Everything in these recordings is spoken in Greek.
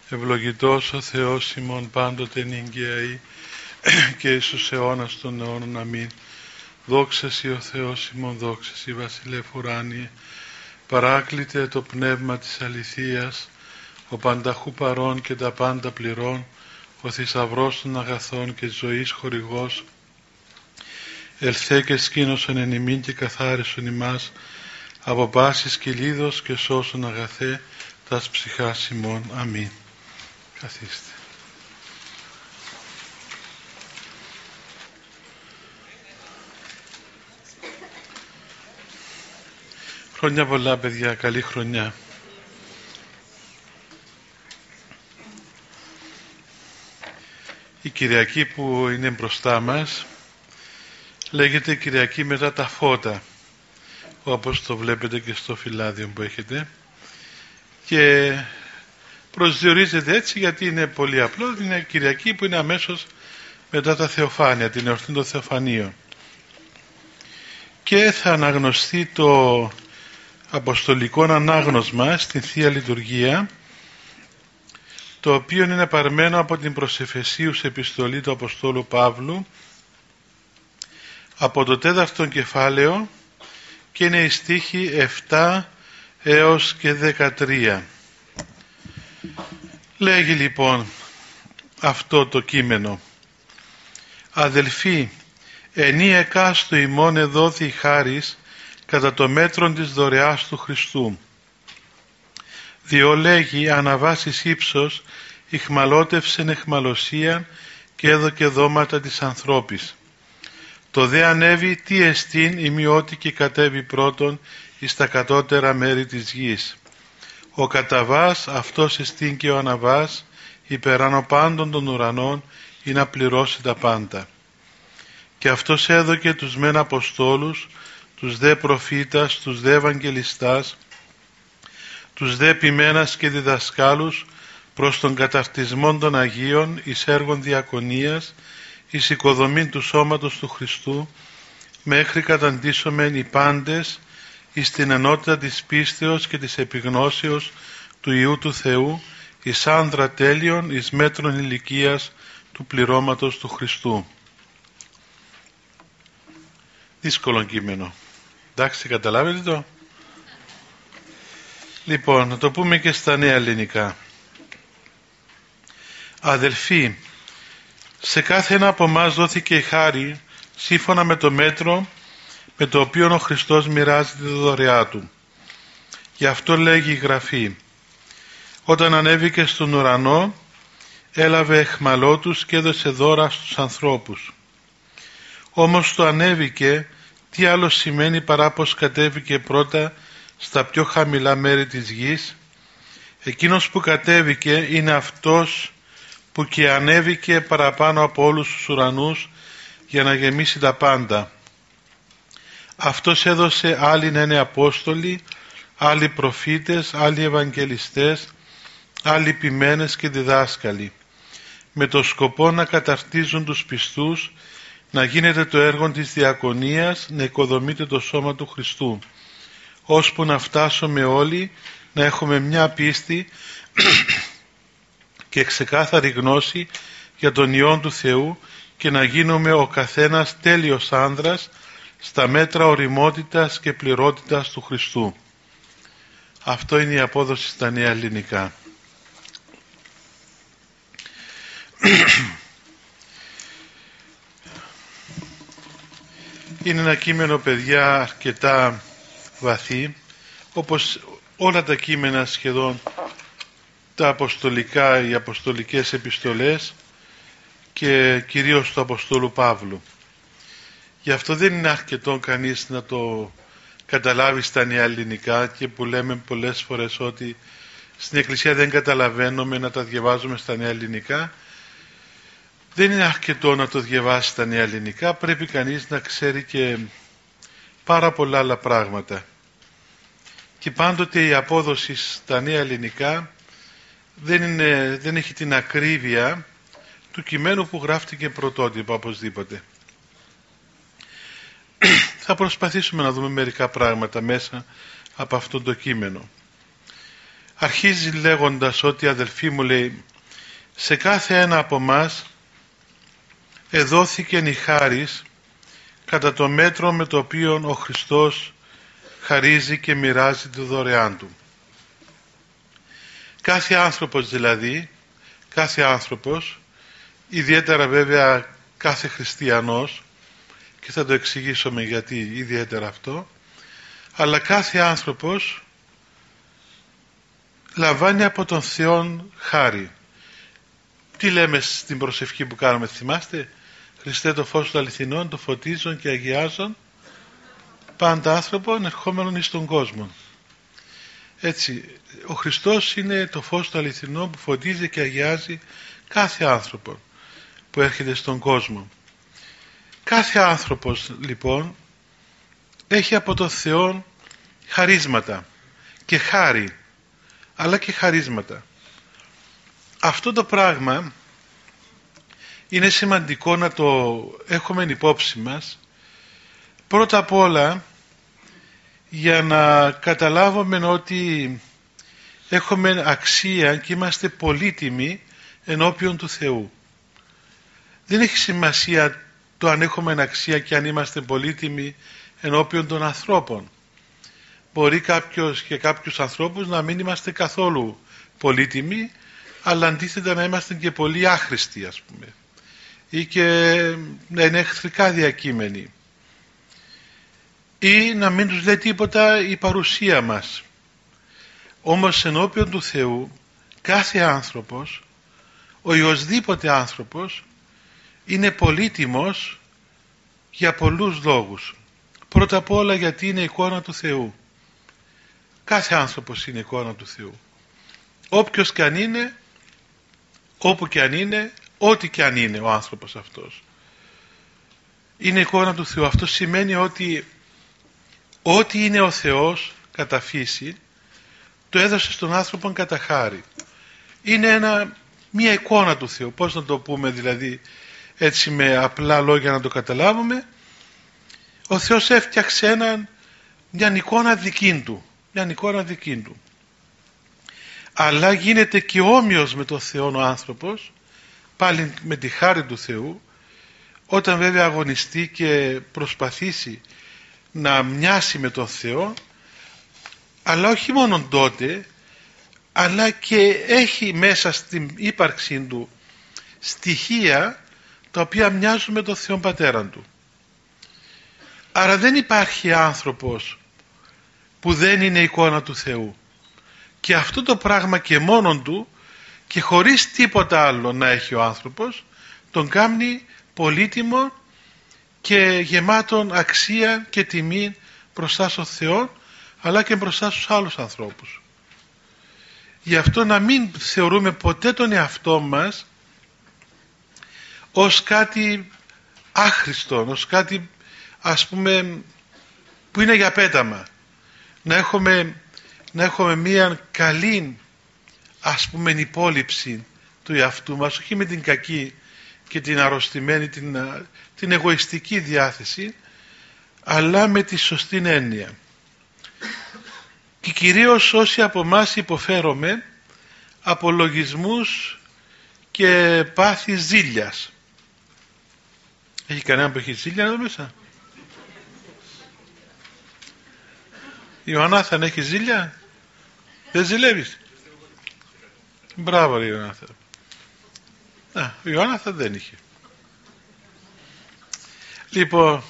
Ευλογητός ο Θεός ημών πάντοτε νυγκαί και εις τους αιώνας των αιώνων. Αμήν. Δόξα Σοι ο Θεός ημών, δόξα Σοι βασιλεύ ουράνιε, παράκλητε το πνεύμα της αληθείας, ο πανταχού παρών και τα πάντα πληρών, ο θησαυρός των αγαθών και ζωής χορηγός, ελθέ και σκήνωσον εν ημίν και καθάρισον ημάς από πάσης κυλίδος και σώσον αγαθέ τας ψυχάς ημών. Αμήν. Καθίστε. Χρόνια πολλά, παιδιά, καλή χρονιά. Η Κυριακή που είναι μπροστά μας λέγεται Κυριακή μετά τα φώτα, όπως το βλέπετε και στο φυλάδιο που έχετε, και προσδιορίζεται έτσι γιατί είναι πολύ απλό. Είναι Κυριακή που είναι αμέσως μετά τα Θεοφάνεια, την εορτή των Θεοφανίων, και θα αναγνωστεί το αποστολικό ανάγνωσμα στην Θεία Λειτουργία, το οποίο είναι παρμένο από την προς Εφεσίους επιστολή του Αποστόλου Παύλου, από το 4ο κεφάλαιο, και είναι οι στίχοι 7 έως και 13. Λέγει λοιπόν αυτό το κείμενο: «Αδελφοί, ενή εκάστου ημών εδόθη η χάρις κατά το μέτρον της δωρεάς του Χριστού. Διό λέγει αναβάσεις ύψος, ηχμαλώτευσεν εχμαλωσίαν και έδωκε δώματα της ανθρώπης. Το δε ανέβη τι εστίν ημιώτη και κατέβη πρώτον εις τα κατώτερα μέρη της γης. Ο καταβάς αυτός εστίν και ο αναβάς υπεράνω πάντων των ουρανών ή να πληρώσει τα πάντα. Και αυτός έδωκε τους μεν αποστόλους, τους δε προφήτας, τους δε ευαγγελιστάς, τους δε ποιμένας και διδασκάλους προς τον καταρτισμόν των Αγίων εις έργων διακονίας, εις οικοδομήν του σώματος του Χριστού, μέχρι καταντήσομεν οι πάντες εις την ενότητα της πίστεως και της επιγνώσεως του Υιού του Θεού, εις άνδρα τέλειων, εις μέτρων ηλικίας του πληρώματος του Χριστού». Δύσκολο κείμενο. Εντάξει, καταλάβετε το? Λοιπόν, να το πούμε και στα νέα ελληνικά. Αδελφοί, σε κάθε ένα από εμάς δόθηκε η χάρη σύμφωνα με το μέτρο με το οποίο ο Χριστός μοιράζεται τη δωρεά Του. Γι' αυτό λέγει η Γραφή: «Όταν ανέβηκε στον ουρανό, έλαβε αιχμαλώτους και έδωσε δώρα στους ανθρώπους». Όμως το ανέβηκε τι άλλο σημαίνει παρά πως κατέβηκε πρώτα στα πιο χαμηλά μέρη της γης? Εκείνος που κατέβηκε είναι αυτός που και ανέβηκε παραπάνω από όλους τους ουρανούς για να γεμίσει τα πάντα. Αυτός έδωσε άλλοι να είναι Απόστολοι, άλλοι προφήτες, άλλοι Ευαγγελιστές, άλλοι ποιμένες και διδάσκαλοι, με το σκοπό να καταρτίζουν τους πιστούς, να γίνεται το έργο της διακονίας, να οικοδομείται το σώμα του Χριστού, ώσπου να φτάσουμε όλοι να έχουμε μια πίστη και ξεκάθαρη γνώση για τον Υιόν του Θεού και να γίνουμε ο καθένας τέλειος άνδρας στα μέτρα ωριμότητας και πληρότητας του Χριστού». Αυτό είναι η απόδοση στα νέα ελληνικά. Είναι ένα κείμενο, παιδιά, αρκετά βαθύ, όπως όλα τα κείμενα σχεδόν τα αποστολικά, οι αποστολικές επιστολές, και κυρίως του Αποστόλου Παύλου. Γι' αυτό δεν είναι αρκετό κανείς να το καταλάβει στα νέα ελληνικά, και που λέμε πολλές φορές ότι στην Εκκλησία δεν καταλαβαίνουμε να τα διαβάζουμε στα νέα ελληνικά. Δεν είναι αρκετό να το διαβάσει στα νέα ελληνικά, πρέπει κανείς να ξέρει και πάρα πολλά άλλα πράγματα. Και πάντοτε η απόδοση στα νέα ελληνικά δεν έχει την ακρίβεια του κειμένου που γράφτηκε πρωτότυπα οπωσδήποτε. Θα προσπαθήσουμε να δούμε μερικά πράγματα μέσα από αυτό το κείμενο. αρχίζει λέγοντας ότι, αδελφοί μου, λέει, σε κάθε ένα από μας εδόθηκεν η χάρις κατά το μέτρο με το οποίο ο Χριστός χαρίζει και μοιράζει τη δωρεάν του. Κάθε άνθρωπος δηλαδή, κάθε άνθρωπος, ιδιαίτερα βέβαια κάθε χριστιανός, και θα το εξηγήσουμε γιατί ιδιαίτερα αυτό, αλλά κάθε άνθρωπος λαμβάνει από τον Θεό χάρη. Τι λέμε στην προσευχή που κάνουμε, θυμάστε? Χριστέ, το φως του αληθινών, το φωτίζον και αγιάζον πάντα άνθρωπον ερχόμενον εις τον κόσμο. Έτσι, ο Χριστός είναι το φως του αληθινών που φωτίζει και αγιάζει κάθε άνθρωπο που έρχεται στον κόσμο. Κάθε άνθρωπος λοιπόν έχει από τον Θεό χαρίσματα και χάρη, αλλά και χαρίσματα. Αυτό το πράγμα είναι σημαντικό να το έχουμε υπόψη μας, πρώτα απ' όλα για να καταλάβουμε ότι έχουμε αξία και είμαστε πολύτιμοι ενώπιον του Θεού. Δεν έχει σημασία το αν έχουμε αξία και αν είμαστε πολύτιμοι ενώπιον των ανθρώπων. Μπορεί κάποιους ανθρώπους να μην είμαστε καθόλου πολύτιμοι, αλλά αντίθετα να είμαστε και πολύ άχρηστοι, ας πούμε, ή και να είναι εχθρικά διακείμενοι, ή να μην τους λέει τίποτα η παρουσία μας. Όμως ενώπιον του Θεού κάθε άνθρωπος, οποιοσδήποτε άνθρωπος, είναι πολύτιμος για πολλούς λόγους. Πρώτα απ' όλα γιατί είναι εικόνα του Θεού. Κάθε άνθρωπος είναι εικόνα του Θεού. Όποιος και αν είναι, όπου και αν είναι, ό,τι και αν είναι ο άνθρωπος αυτός, είναι εικόνα του Θεού. Αυτό σημαίνει ότι ό,τι είναι ο Θεός κατά φύση το έδωσε στον άνθρωπο κατά χάρη. Είναι μια εικόνα του Θεού. Πώς να το πούμε δηλαδή έτσι με απλά λόγια να το καταλάβουμε? Ο Θεός έφτιαξε μια εικόνα δική του. Μια εικόνα δική του. Αλλά γίνεται και όμοιος με τον Θεό ο άνθρωπος, πάλι με τη χάρη του Θεού, όταν βέβαια αγωνιστεί και προσπαθήσει να μοιάσει με τον Θεό, αλλά όχι μόνο τότε, αλλά και έχει μέσα στην ύπαρξή του στοιχεία τα οποία μοιάζουν με τον Θεό Πατέρα του. Άρα δεν υπάρχει άνθρωπος που δεν είναι εικόνα του Θεού. Και αυτό το πράγμα και μόνον του και χωρίς τίποτα άλλο να έχει ο άνθρωπος, τον κάνει πολύτιμο και γεμάτον αξία και τιμή μπροστά στον Θεό, αλλά και μπροστά στους άλλους ανθρώπους. Γι' αυτό να μην θεωρούμε ποτέ τον εαυτό μας ως κάτι άχρηστο, ως κάτι, ας πούμε, που είναι για πέταμα. Να έχουμε μία καλή, ας πούμε, υπόλοιψη του εαυτού μας, όχι με την κακή και την αρρωστημένη, την εγωιστική διάθεση, αλλά με τη σωστή έννοια. Και κυρίως όσοι από εμάς υποφέρομαι από λογισμούς και πάθη ζήλιας. Έχει κανένα που έχει ζήλια εδώ μέσα? Ιωαννάθαν, έχει ζήλια? Δεν ζηλεύεις? Μπράβο ρε Ιωαννάθαν. Ο Ιωαννάθαν δεν είχε. Λοιπόν,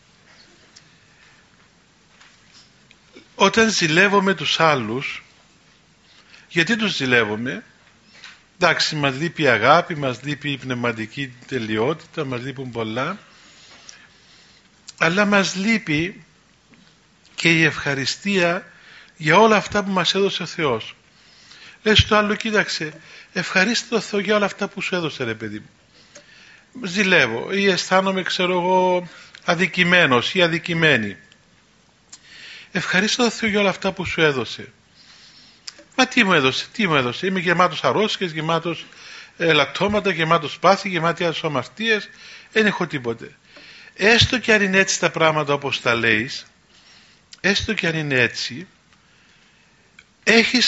όταν ζηλεύουμε τους άλλους, γιατί τους ζηλεύουμε? Εντάξει, μας λείπει η αγάπη, μας λείπει η πνευματική τελειότητα, μας λείπουν πολλά, αλλά μας λείπει και η ευχαριστία για όλα αυτά που μας έδωσε ο Θεός. Λες στο άλλο, κοίταξε, ευχαρίστη το Θεό για όλα αυτά που σου έδωσε ρε παιδί μου. Ζηλεύω ή αισθάνομαι, ξέρω εγώ, αδικημένος ή αδικημένη. Ευχαρίστω το Θεό για όλα αυτά που σου έδωσε. Μα τι μου έδωσε? Είμαι γεμάτος αρρώσκες, γεμάτος ελαττώματα, γεμάτος πάθη, γεμάτος αμαρτίες, δεν έχω τίποτε. Έστω και αν είναι έτσι τα πράγματα όπως τα λέεις, έστω και αν είναι έτσι, έχεις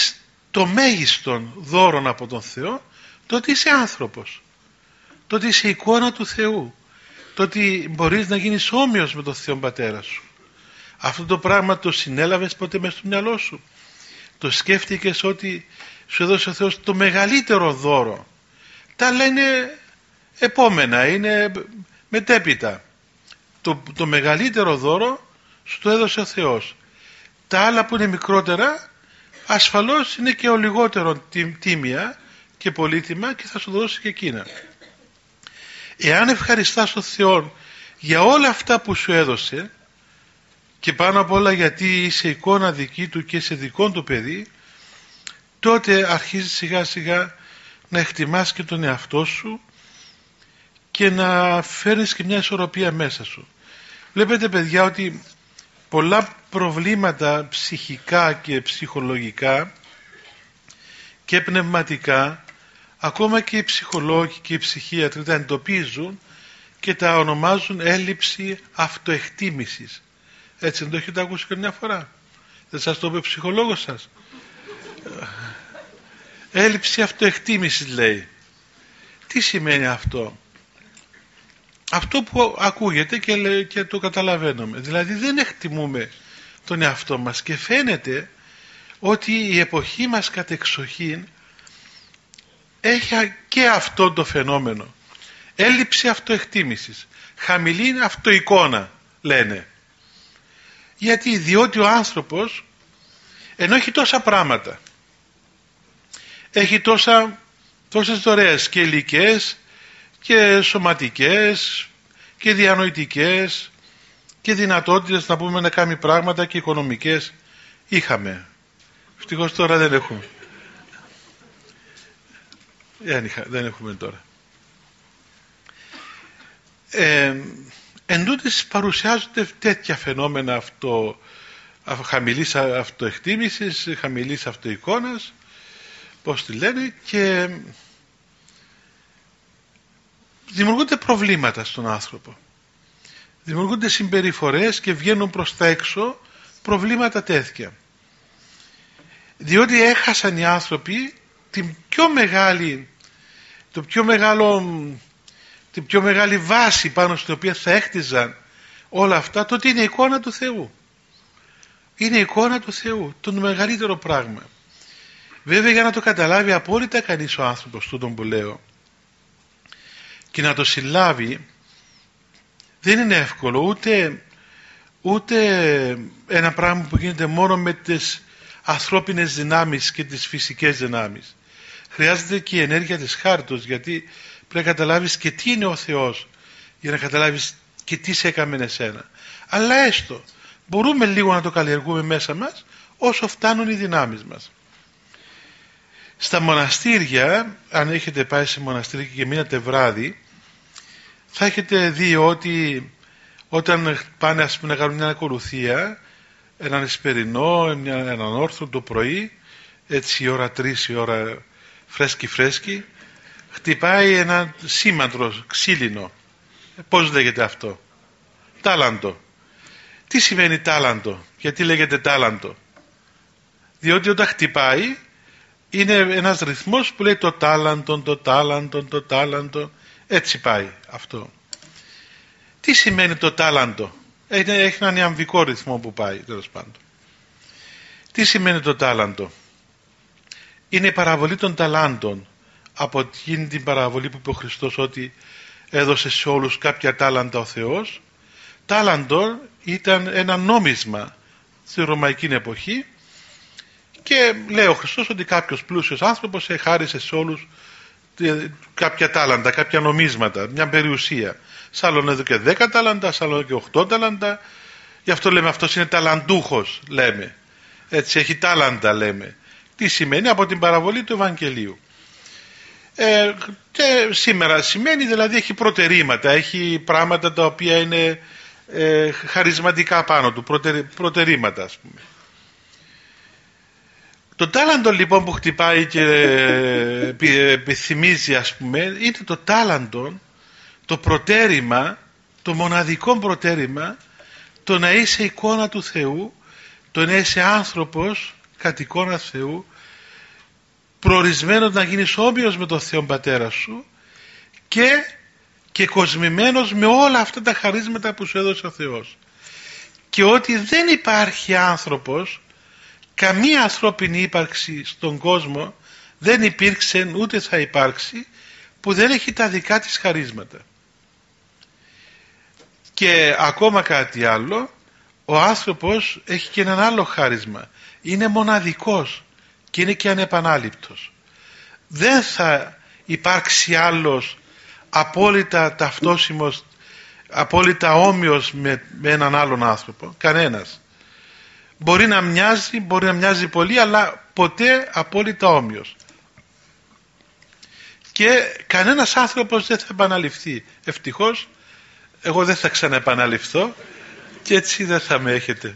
το μέγιστον δώρον από τον Θεό, το ότι είσαι άνθρωπος, το ότι είσαι εικόνα του Θεού, το ότι μπορείς να γίνεις όμοιος με τον Θεό Πατέρα σου. Αυτό το πράγμα το συνέλαβες ποτέ μες στο μυαλό σου? Το σκέφτηκες ότι σου έδωσε ο Θεός το μεγαλύτερο δώρο? Τα άλλα είναι επόμενα, είναι μετέπειτα. Το μεγαλύτερο δώρο σου το έδωσε ο Θεός. Τα άλλα που είναι μικρότερα ασφαλώς είναι και ο λιγότερο τίμια και πολύτιμα και θα σου δώσει και εκείνα. Εάν ευχαριστάς τον Θεό για όλα αυτά που σου έδωσε, και πάνω απ' όλα γιατί είσαι εικόνα δική του και είσαι δικό του παιδί, τότε αρχίζεις σιγά σιγά να εκτιμάς και τον εαυτό σου και να φέρεις και μια ισορροπία μέσα σου. Βλέπετε, παιδιά, ότι πολλά προβλήματα ψυχικά και ψυχολογικά και πνευματικά, ακόμα και οι ψυχολόγοι και οι ψυχίατροι τα εντοπίζουν και τα ονομάζουν έλλειψη αυτοεκτίμησης. Έτσι δεν το έχετε ακούσει καμιά φορά? Δεν σας το είπε ο ψυχολόγος σας? Έλλειψη αυτοεκτίμησης λέει. Τι σημαίνει αυτό? Αυτό που ακούγεται και το καταλαβαίνουμε. Δηλαδή δεν εκτιμούμε τον εαυτό μας και φαίνεται ότι η εποχή μας κατεξοχήν έχει και αυτό το φαινόμενο. Έλλειψη αυτοεκτίμησης. Χαμηλή αυτοεικόνα λένε. Γιατί? Διότι ο άνθρωπος, ενώ έχει τόσα πράγματα, έχει τόσες δωρεές και υλικές και σωματικές και διανοητικές και δυνατότητες να πούμε να κάνει πράγματα και οικονομικές είχαμε. Ευτυχώς τώρα δεν έχουμε. Δεν έχουμε τώρα. Εν τούτοις παρουσιάζονται τέτοια φαινόμενα χαμηλής αυτοεκτίμησης, χαμηλής αυτοεικόνας, πώς τη λένε, και δημιουργούνται προβλήματα στον άνθρωπο. Δημιουργούνται συμπεριφορές και βγαίνουν προς τα έξω προβλήματα τέτοια. Διότι έχασαν οι άνθρωποι την πιο μεγάλη βάση πάνω στην οποία θα έχτιζαν όλα αυτά, το ότι είναι εικόνα του Θεού. Είναι εικόνα του Θεού, το μεγαλύτερο πράγμα. Βέβαια, για να το καταλάβει απόλυτα κανείς ο άνθρωπος τούτον που λέω και να το συλλάβει, δεν είναι εύκολο, ούτε ένα πράγμα που γίνεται μόνο με τις ανθρώπινες δυνάμεις και τις φυσικές δυνάμεις. Χρειάζεται και η ενέργεια της χάριτος, γιατί πρέπει να καταλάβεις και τι είναι ο Θεός για να καταλάβεις και τι σε έκαμε εσένα. Αλλά έστω μπορούμε λίγο να το καλλιεργούμε μέσα μας όσο φτάνουν οι δυνάμεις μας. Στα μοναστήρια, αν έχετε πάει σε μοναστήρια και μείνατε βράδυ, θα έχετε δει ότι όταν πάνε, ας πούμε, να κάνουν μια ακολουθία, έναν εσπερινό, έναν όρθρο το πρωί, έτσι η ώρα 3 η ώρα φρέσκι, χτυπάει ένα σήμαντρο ξύλινο. Πώς λέγεται αυτό? Τάλαντο. Τι σημαίνει τάλαντο? Γιατί λέγεται τάλαντο? Διότι όταν χτυπάει είναι ένας ρυθμός που λέει το τάλαντον, το τάλαντον, το τάλαντον. Έτσι πάει αυτό. Τι σημαίνει το τάλαντο? Έχει έναν ιαμβικό ρυθμό που πάει, τέλος πάντων. Τι σημαίνει το τάλαντο? Είναι η παραβολή των ταλάντων, από εκείνη την παραβολή που είπε ο Χριστός ότι έδωσε σε όλους κάποια τάλαντα ο Θεός. Τάλαντο ήταν ένα νόμισμα στη ρωμαϊκή εποχή και λέει ο Χριστός ότι κάποιος πλούσιος άνθρωπος χάρισε σε όλους κάποια τάλαντα, κάποια νομίσματα, μια περιουσία. Σ' άλλον έδωκε 10 τάλαντα, σ' άλλον έδωκε 8 τάλαντα. Γι' αυτό λέμε αυτός είναι ταλαντούχος, λέμε. Έτσι, έχει τάλαντα, λέμε. Τι σημαίνει? Από την παραβολή του Ευαγγελίου. Και σήμερα σημαίνει δηλαδή έχει προτερήματα, έχει πράγματα τα οποία είναι χαρισματικά πάνω του, προτερήματα, ας πούμε. Το τάλαντο λοιπόν που χτυπάει και επιθυμίζει, ας πούμε, είναι το τάλαντο, το προτέρημα, το μοναδικό προτέρημα, το να είσαι εικόνα του Θεού, το να είσαι άνθρωπος κατ' εικόνα Θεού προορισμένος να γίνεις όμοιος με τον Θεό Πατέρα σου και κοσμημένος με όλα αυτά τα χαρίσματα που σου έδωσε ο Θεός, και ότι δεν υπάρχει άνθρωπος, καμία ανθρώπινη ύπαρξη στον κόσμο δεν υπήρξε ούτε θα υπάρξει που δεν έχει τα δικά της χαρίσματα. Και ακόμα κάτι άλλο, ο άνθρωπος έχει και έναν άλλο χάρισμα, είναι μοναδικός και είναι και ανεπανάληπτος. Δεν θα υπάρξει άλλος απόλυτα ταυτόσιμος, απόλυτα όμοιος με έναν άλλον άνθρωπο, κανένας. Μπορεί να μοιάζει πολύ, αλλά ποτέ απόλυτα όμοιος. Και κανένας άνθρωπος δεν θα επαναληφθεί. Ευτυχώς εγώ δεν θα ξαναεπαναληφθώ και έτσι δεν θα με έχετε.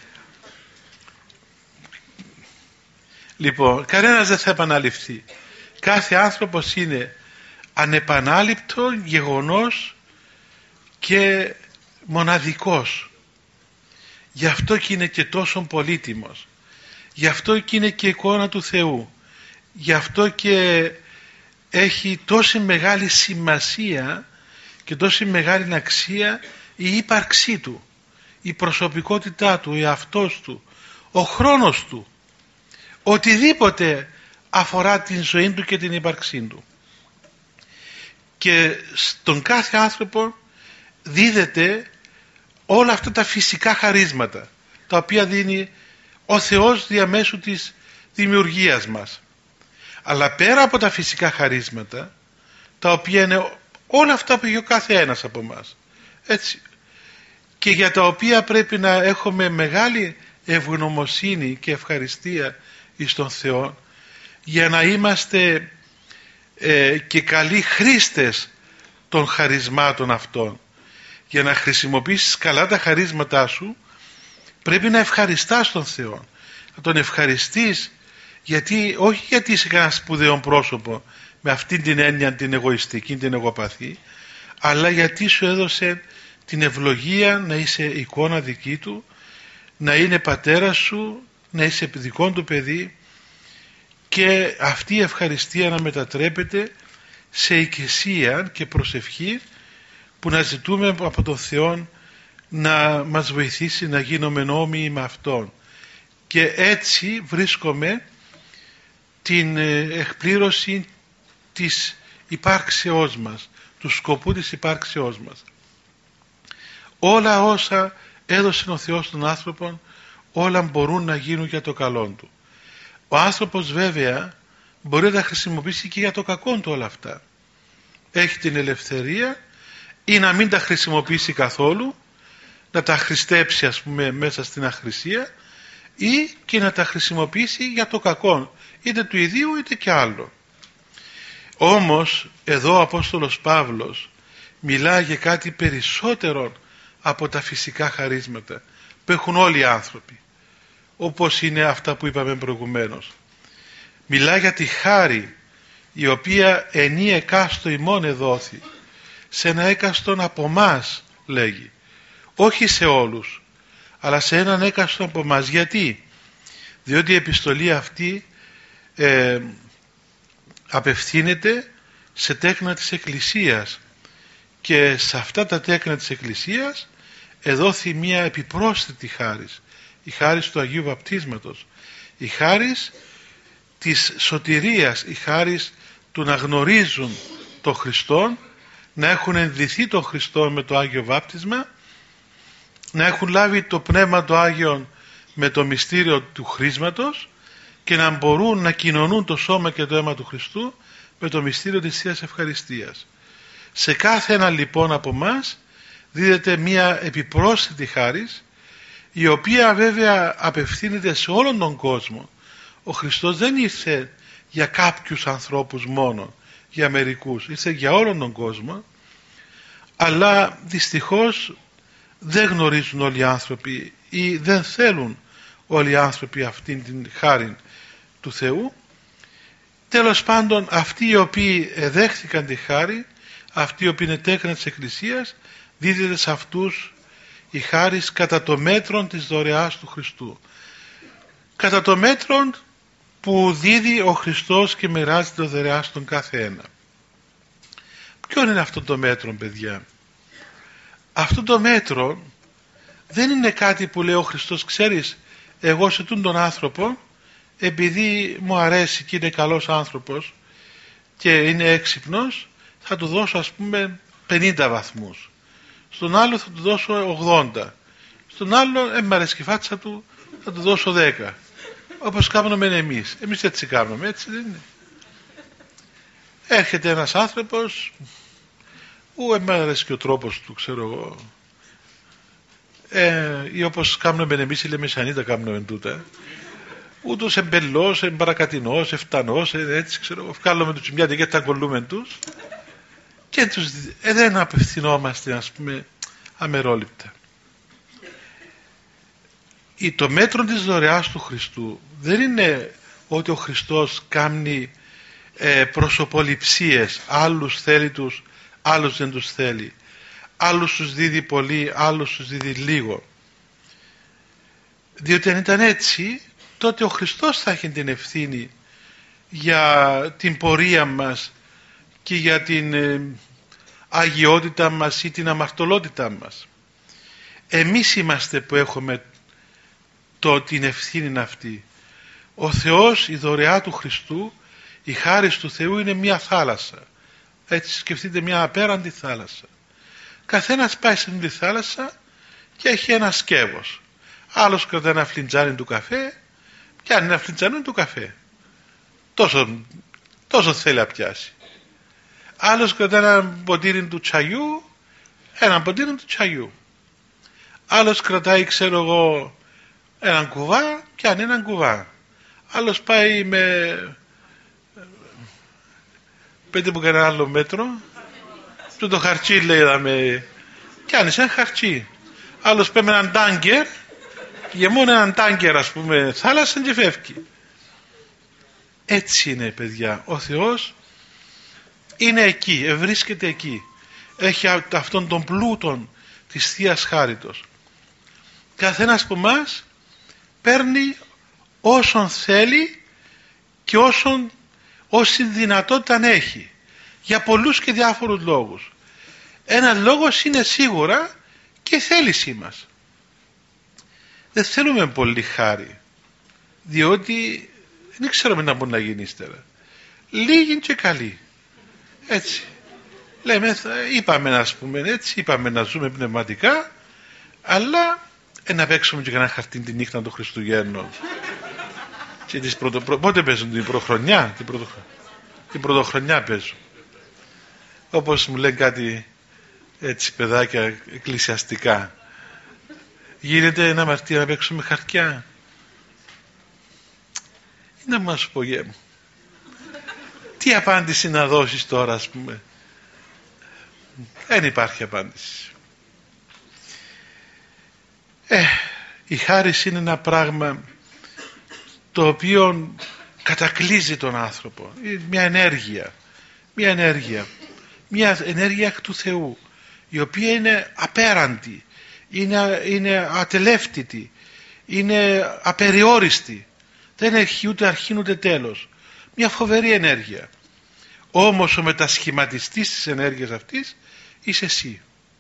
Λοιπόν, κανένας δεν θα επαναληφθεί. Κάθε άνθρωπος είναι ανεπανάληπτο γεγονός και μοναδικός. Γι' αυτό και είναι και τόσο πολύτιμος. Γι' αυτό και είναι και εικόνα του Θεού. Γι' αυτό και έχει τόση μεγάλη σημασία και τόση μεγάλη αξία η ύπαρξή του, η προσωπικότητά του, ο εαυτός του, ο χρόνος του, οτιδήποτε αφορά την ζωή του και την ύπαρξή του. Και στον κάθε άνθρωπο δίδεται όλα αυτά τα φυσικά χαρίσματα, τα οποία δίνει ο Θεός διαμέσου της δημιουργίας μας. Αλλά πέρα από τα φυσικά χαρίσματα, τα οποία είναι όλα αυτά που έχει ο κάθε ένας από μας, έτσι, και για τα οποία πρέπει να έχουμε μεγάλη ευγνωμοσύνη και ευχαριστία εις τον Θεό, για να είμαστε και καλοί χρήστες των χαρισμάτων αυτών. Για να χρησιμοποιήσεις καλά τα χαρίσματά σου, πρέπει να ευχαριστάς τον Θεό, να τον ευχαριστείς, όχι γιατί είσαι κανένα σπουδαίο πρόσωπο με αυτήν την έννοια την εγωιστική, την εγωπαθή, αλλά γιατί σου έδωσε την ευλογία να είσαι εικόνα δική του, να είναι πατέρας σου, να είσαι δικό του παιδί, και αυτή η ευχαριστία να μετατρέπεται σε οικεσία και προσευχή, που να ζητούμε από τον Θεό να μας βοηθήσει να γίνουμε όμοιοι με Αυτόν, και έτσι βρίσκουμε την εκπλήρωση της υπάρξεώς μας, του σκοπού της υπάρξεώς μας. Όλα όσα έδωσε ο Θεός στον άνθρωπο, όλα μπορούν να γίνουν για το καλό του. Ο άνθρωπος βέβαια μπορεί να τα χρησιμοποιήσει και για το κακό του όλα αυτά. Έχει την ελευθερία ή να μην τα χρησιμοποιήσει καθόλου, να τα χρηστέψει ας πούμε μέσα στην αχρησία, ή και να τα χρησιμοποιήσει για το κακό, είτε του ιδίου είτε και άλλο. Όμως εδώ ο Απόστολος Παύλος μιλάει για κάτι περισσότερο από τα φυσικά χαρίσματα που έχουν όλοι οι άνθρωποι, όπως είναι αυτά που είπαμε προηγουμένως. Μιλάει για τη χάρη, η οποία ενή εκάστο ημών εδόθη, σε ένα έκαστον από μας, λέγει, όχι σε όλους, αλλά σε έναν έκαστον από μας. Γιατί? Διότι η επιστολή αυτή απευθύνεται σε τέκνα της Εκκλησίας, και σε αυτά τα τέκνα της Εκκλησίας εδόθη μια επιπρόσθετη χάρις, η χάρις του Αγίου Βαπτίσματος, η χάρις της σωτηρίας, η χάρις του να γνωρίζουν τον Χριστό, να έχουν ενδυθεί τον Χριστό με το Άγιο Βάπτισμα, να έχουν λάβει το Πνεύμα το Άγιο με το μυστήριο του χρίσματος, και να μπορούν να κοινωνούν το σώμα και το αίμα του Χριστού με το μυστήριο της Θείας Ευχαριστίας. Σε κάθε ένα λοιπόν από μας δίδεται μια επιπρόσθετη χάρις, η οποία βέβαια απευθύνεται σε όλον τον κόσμο. Ο Χριστός δεν ήρθε για κάποιους ανθρώπους μόνο, για μερικούς, ήρθε για όλον τον κόσμο, αλλά δυστυχώς δεν γνωρίζουν όλοι οι άνθρωποι ή δεν θέλουν όλοι οι άνθρωποι αυτήν την χάρη του Θεού. Τέλος πάντων, αυτοί οι οποίοι δέχθηκαν τη χάρη, αυτοί οι οποίοι είναι τέκνα της Εκκλησίας, δίδεται σε αυτούς η χάρις κατά το μέτρον της δωρεάς του Χριστού. Κατά το μέτρον που δίδει ο Χριστός και μοιράζει το δωρεά στον κάθε ένα. Ποιο είναι αυτό το μέτρο, παιδιά? Αυτό το μέτρο δεν είναι κάτι που λέει ο Χριστός, ξέρεις, εγώ σε τον άνθρωπο, επειδή μου αρέσει και είναι καλός άνθρωπος και είναι έξυπνος, θα του δώσω ας πούμε 50 βαθμούς. Στον άλλο θα του δώσω 80. Στον άλλο, μ' αρέσει και η φάτσα του, θα του δώσω 10. Όπως κάνουμε εμείς. Εμείς έτσι κάνουμε, έτσι δεν είναι? Έρχεται ένας άνθρωπος, μ' αρέσει και ο τρόπος του, ξέρω εγώ, ή όπως κάνουμε εμείς οι Λεμεσανοί τα κάνουμε τούτα, ούτως εμπελός, εμπαρακατινός, εφτανός, έτσι ξέρω εγώ, βγάλουμε τους τσιμιάτε και τα κολλούμε τους και τους, δεν απευθυνόμαστε ας πούμε αμερόληπτα. Το μέτρο της δωρεάς του Χριστού δεν είναι ότι ο Χριστός κάνει προσωποληψίες, άλλους θέλει τους, άλλους δεν τους θέλει, άλλους τους δίδει πολύ, άλλους τους δίδει λίγο. Διότι αν ήταν έτσι, τότε ο Χριστός θα έχει την ευθύνη για την πορεία μας και για την αγιότητα μας ή την αμαρτωλότητά μας. Εμείς είμαστε που έχουμε την ευθύνη αυτή. Ο Θεός, η δωρεά του Χριστού, η χάρις του Θεού είναι μια θάλασσα. Έτσι σκεφτείτε μια απέραντη θάλασσα. Καθένας πάει στην τη θάλασσα και έχει ένα σκεύος. Άλλος κρατάει ένα φλιτζάνι του καφέ, πιάνει ένα φλιτζάνι του καφέ. Τόσο θέλει να πιάσει. Άλλος κρατάει ένα ποτήρι του τσαγιού, ένα ποτήρι του τσαγιού. Άλλος κρατάει, ξέρω εγώ, έναν κουβά, πιάνει έναν κουβά. Άλλος πάει με... πέντε που κάνει ένα άλλο μέτρο, το χαρτσί λέει με... πιάνει ένα χαρτσί. Άλλος πάει με έναν τάγκερ και μόνο έναν τάγκερ ας πούμε θάλασσα και φεύγει. Έτσι είναι παιδιά. Ο Θεός είναι εκεί, βρίσκεται εκεί. Έχει αυτόν τον πλούτον της Θείας Χάριτος. Καθένας από εμάς παίρνει όσον θέλει και όση δυνατότητα έχει, για πολλούς και διάφορους λόγους. Ένας λόγος είναι σίγουρα και η θέλησή μας. Δεν θέλουμε πολύ χάρη, διότι δεν ξέρουμε να μπορεί να γίνει ύστερα. Λίγοι και καλοί. Έτσι λέμε, είπαμε να πούμε έτσι, είπαμε να ζούμε πνευματικά, αλλά να παίξουμε και κανένα χαρτί τη νύχτα των Χριστουγέννων. Και πότε παίζουν την πρωτοχρονιά? Την πρωτοχρονιά παίζουν. Όπως μου λένε κάτι έτσι παιδάκια εκκλησιαστικά, γίνεται ένα αμαρτία να παίξουμε χαρτιά? Να μας πω γε μου, τι απάντηση να δώσεις τώρα ας πούμε? Δεν υπάρχει απάντηση. Η χάρις είναι ένα πράγμα το οποίο κατακλείζει τον άνθρωπο. Μια ενέργεια εκ του Θεού, η οποία είναι απέραντη, είναι ατελεύτητη, είναι απεριόριστη, δεν έχει ούτε αρχή ούτε τέλος. Μια φοβερή ενέργεια. Όμως ο μετασχηματιστής της ενέργειας αυτής είσαι εσύ.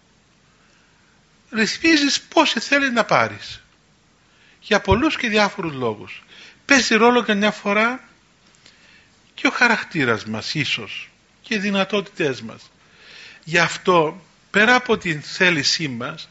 Ρυθμίζεις πόση θέλει να πάρεις, για πολλούς και διάφορους λόγους. Παίζει ρόλο καμιά φορά και ο χαρακτήρας μας ίσως και οι δυνατότητές μας. Γι' αυτό πέρα από την θέλησή μας,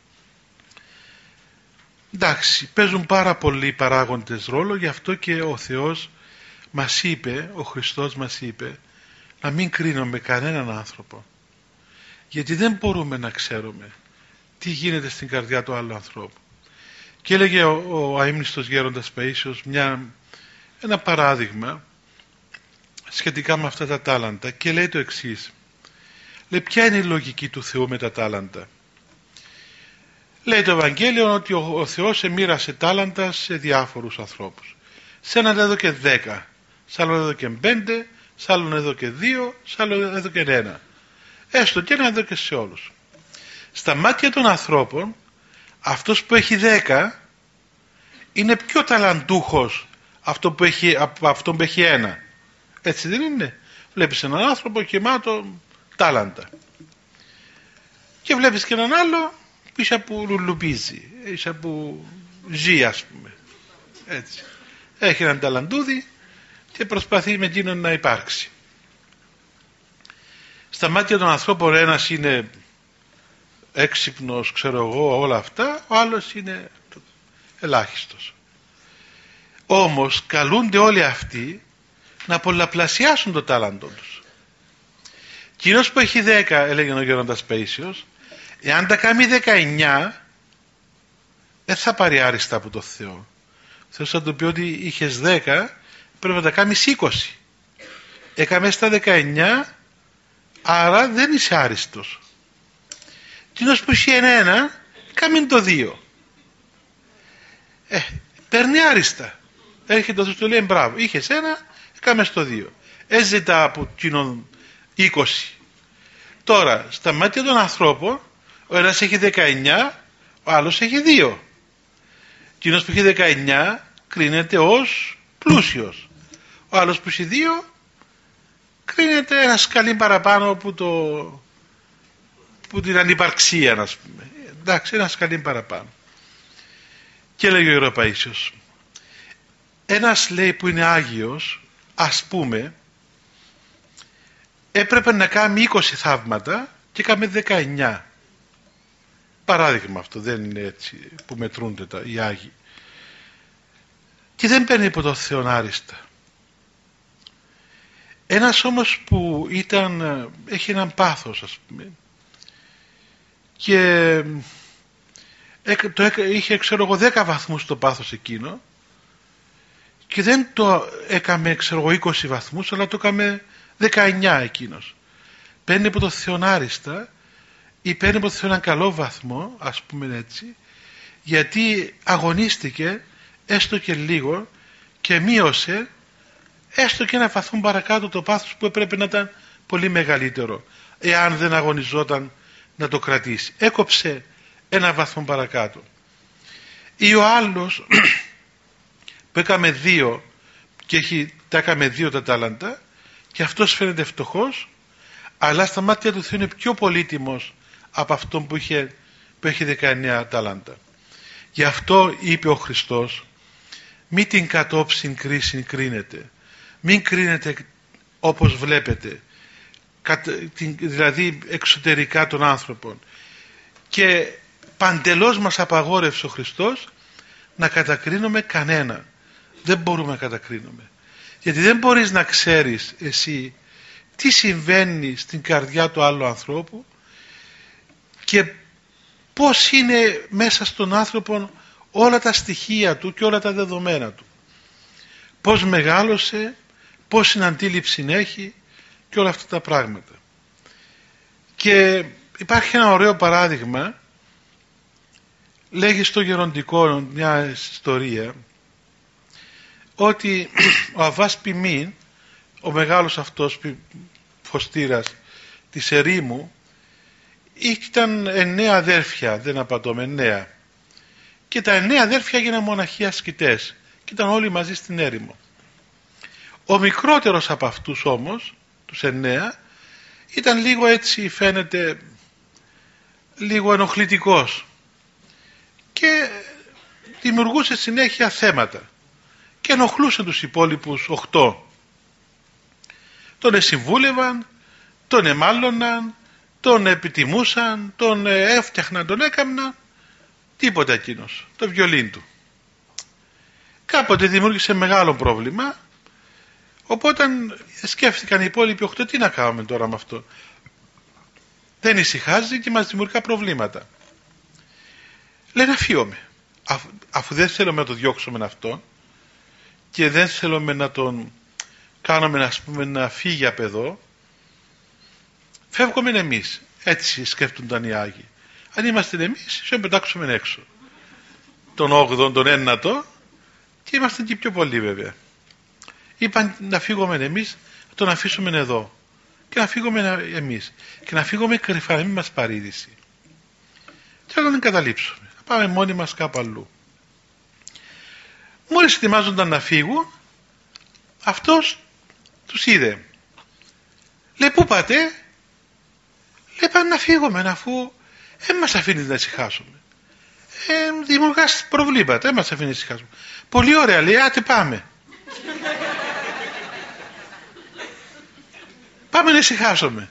εντάξει, παίζουν πάρα πολλοί παράγοντες ρόλο. Γι' αυτό και ο Θεός μας είπε, ο Χριστός μας είπε, να μην κρίνουμε κανέναν άνθρωπο, γιατί δεν μπορούμε να ξέρουμε τι γίνεται στην καρδιά του άλλου ανθρώπου. Και έλεγε ο αείμνηστος γέροντας Παΐσιος ένα παράδειγμα σχετικά με αυτά τα τάλαντα, και λέει το εξής. Λέει, ποια είναι η λογική του Θεού με τα τάλαντα? Λέει το Ευαγγέλιο ότι ο Θεός εμοίρασε τάλαντα σε διάφορους ανθρώπους. Σε έναν έδωκε 10, σε άλλον έδωκε 5, σε άλλον έδωκε 2, σε άλλον έδωκε 1. Έστω και ένα έδωκε σε όλους. Στα μάτια των ανθρώπων, αυτός που έχει 10 είναι πιο ταλαντούχος αυτό που έχει ένα. Έτσι δεν είναι? Βλέπεις έναν άνθρωπο γεμάτο τάλαντα και βλέπεις και έναν άλλο ίσα που λουλουπίζει, ίσα που ζει, ας πούμε. Έτσι. Έχει έναν ταλαντούδι και προσπαθεί με εκείνον να υπάρξει. Στα μάτια των ανθρώπων ένας είναι έξυπνος, ξέρω εγώ, όλα αυτά, ο άλλος είναι ελάχιστος. Όμως καλούνται όλοι αυτοί να πολλαπλασιάσουν το τάλαντο τους. Κοινός που έχει 10, έλεγε ο Γέροντας Παΐσιος, εάν τα κάνει 19, δεν θα πάρει άριστα από το Θεό. Ο Θεός θα του πει ότι είχες 10, πρέπει να τα κάνεις 20. Έκαμε στα 19, άρα δεν είσαι άριστος. Κοινός που έχει ένα, κάνει το 2. Παίρνει άριστα. Έρχεται ο Θεός του λέει μπράβο, είχες ένα, έκαμε στο 2. Έζητα από κοινόν 20. Τώρα, στα μάτια των ανθρώπων, ο ένας έχει 19, ο άλλος έχει 2. Κοινός που έχει 19 κρίνεται ως πλούσιος. Ο άλλος που έχει 2 κρίνεται ένα σκαλί παραπάνω από την ανυπαρξία, να πούμε. Εντάξει, ένα σκαλί παραπάνω. Και λέει ο Ιερός Παΐσιος, ένας λέει που είναι Άγιος, ας πούμε, έπρεπε να κάνει 20 θαύματα και έκαμε 19. Παράδειγμα αυτό, δεν είναι έτσι που μετρούνται οι Άγιοι. Και δεν παίρνει από το Θεό άριστα. Ένας όμως που έχει έναν πάθος, ας πούμε, και είχε, ξέρω εγώ, 10 βαθμούς το πάθος εκείνο και δεν το έκαμε, ξέρω εγώ, 20 βαθμούς, αλλά το έκαμε 19 εκείνος. Παίρνει από το Θεό άριστα ή παίρνει από το Θεό έναν καλό βαθμό, ας πούμε έτσι, γιατί αγωνίστηκε έστω και λίγο και μείωσε έστω και ένα βαθμό παρακάτω το πάθος που έπρεπε να ήταν πολύ μεγαλύτερο, εάν δεν αγωνιζόταν να το κρατήσει. Έκοψε ένα βαθμό παρακάτω. Ή ο άλλος που έκαμε 2 και τα έκαμε 2 τα τάλαντα και αυτός φαίνεται φτωχός, αλλά στα μάτια του Θεού είναι πιο πολύτιμος από αυτόν που έχει 19 τάλαντα. Γι' αυτό είπε ο Χριστός, μη την κατόψιν κρίσιν κρίνετε, μην κρίνετε όπως βλέπετε, δηλαδή εξωτερικά των άνθρωπων, και παντελώς μας απαγόρευσε ο Χριστός να κατακρίνουμε κανένα. Δεν μπορούμε να κατακρίνουμε, γιατί δεν μπορείς να ξέρεις εσύ τι συμβαίνει στην καρδιά του άλλου ανθρώπου και πώς είναι μέσα στον άνθρωπο όλα τα στοιχεία του και όλα τα δεδομένα του, πώς μεγάλωσε, πώς είναι αντίληψη έχει και όλα αυτά τα πράγματα. Και υπάρχει ένα ωραίο παράδειγμα, λέγει στο Γεροντικό μια ιστορία, ότι ο Αββάς Ποιμήν, ο μεγάλος αυτός φωστήρας της ερήμου, ήταν 9 αδέρφια, δεν απατώμε, 9, και τα 9 αδέρφια έγιναν μοναχοί ασκητές και ήταν όλοι μαζί στην έρημο. Ο μικρότερος από αυτούς όμως, τους 9, ήταν λίγο έτσι, φαίνεται λίγο ενοχλητικός και δημιουργούσε συνέχεια θέματα και ενοχλούσε τους υπόλοιπους 8. Τον εσυμβούλευαν, τον εμάλωναν, τον επιτιμούσαν, τον έφτιαχναν, τον έκαμναν, τίποτα εκείνος, το βιολίν του. Κάποτε δημιούργησε μεγάλο πρόβλημα, οπότε σκέφτηκαν οι υπόλοιποι 8, τι να κάνουμε τώρα με αυτό. Δεν ησυχάζει και μας δημιουργά προβλήματα. Λένε αφίομαι, αφού δεν θέλουμε να το διώξουμε αυτόν και δεν θέλουμε να τον κάνουμε, ας πούμε, να φύγει από εδώ, φεύγουμε εμείς. Έτσι σκέφτονταν οι Άγιοι. Αν είμαστε εμείς, θα πετάξουμε έξω τον 8ο, τον 9ο, και είμαστε και πιο πολλοί βέβαια. Είπαν να φύγουμε εμείς, να τον αφήσουμε εδώ και να φύγουμε εμείς και να φύγουμε κρυφά, να μην μας πάρει είδηση και να τον εγκαταλείψουμε, να πάμε μόνοι μας κάπου αλλού. Μόλις ετοιμάζονταν να φύγουν, αυτός τους είδε. Λέει, πού πάτε? Λέει, πάμε να φύγουμε, αφού δεν μας αφήνεις να ησυχάσουμε. Δημιουργάς προβλήματα, δεν μας αφήνεις να ησυχάσουμε. Πολύ ωραία, λέει, άτε πάμε. Πάμε να ησυχάσουμε.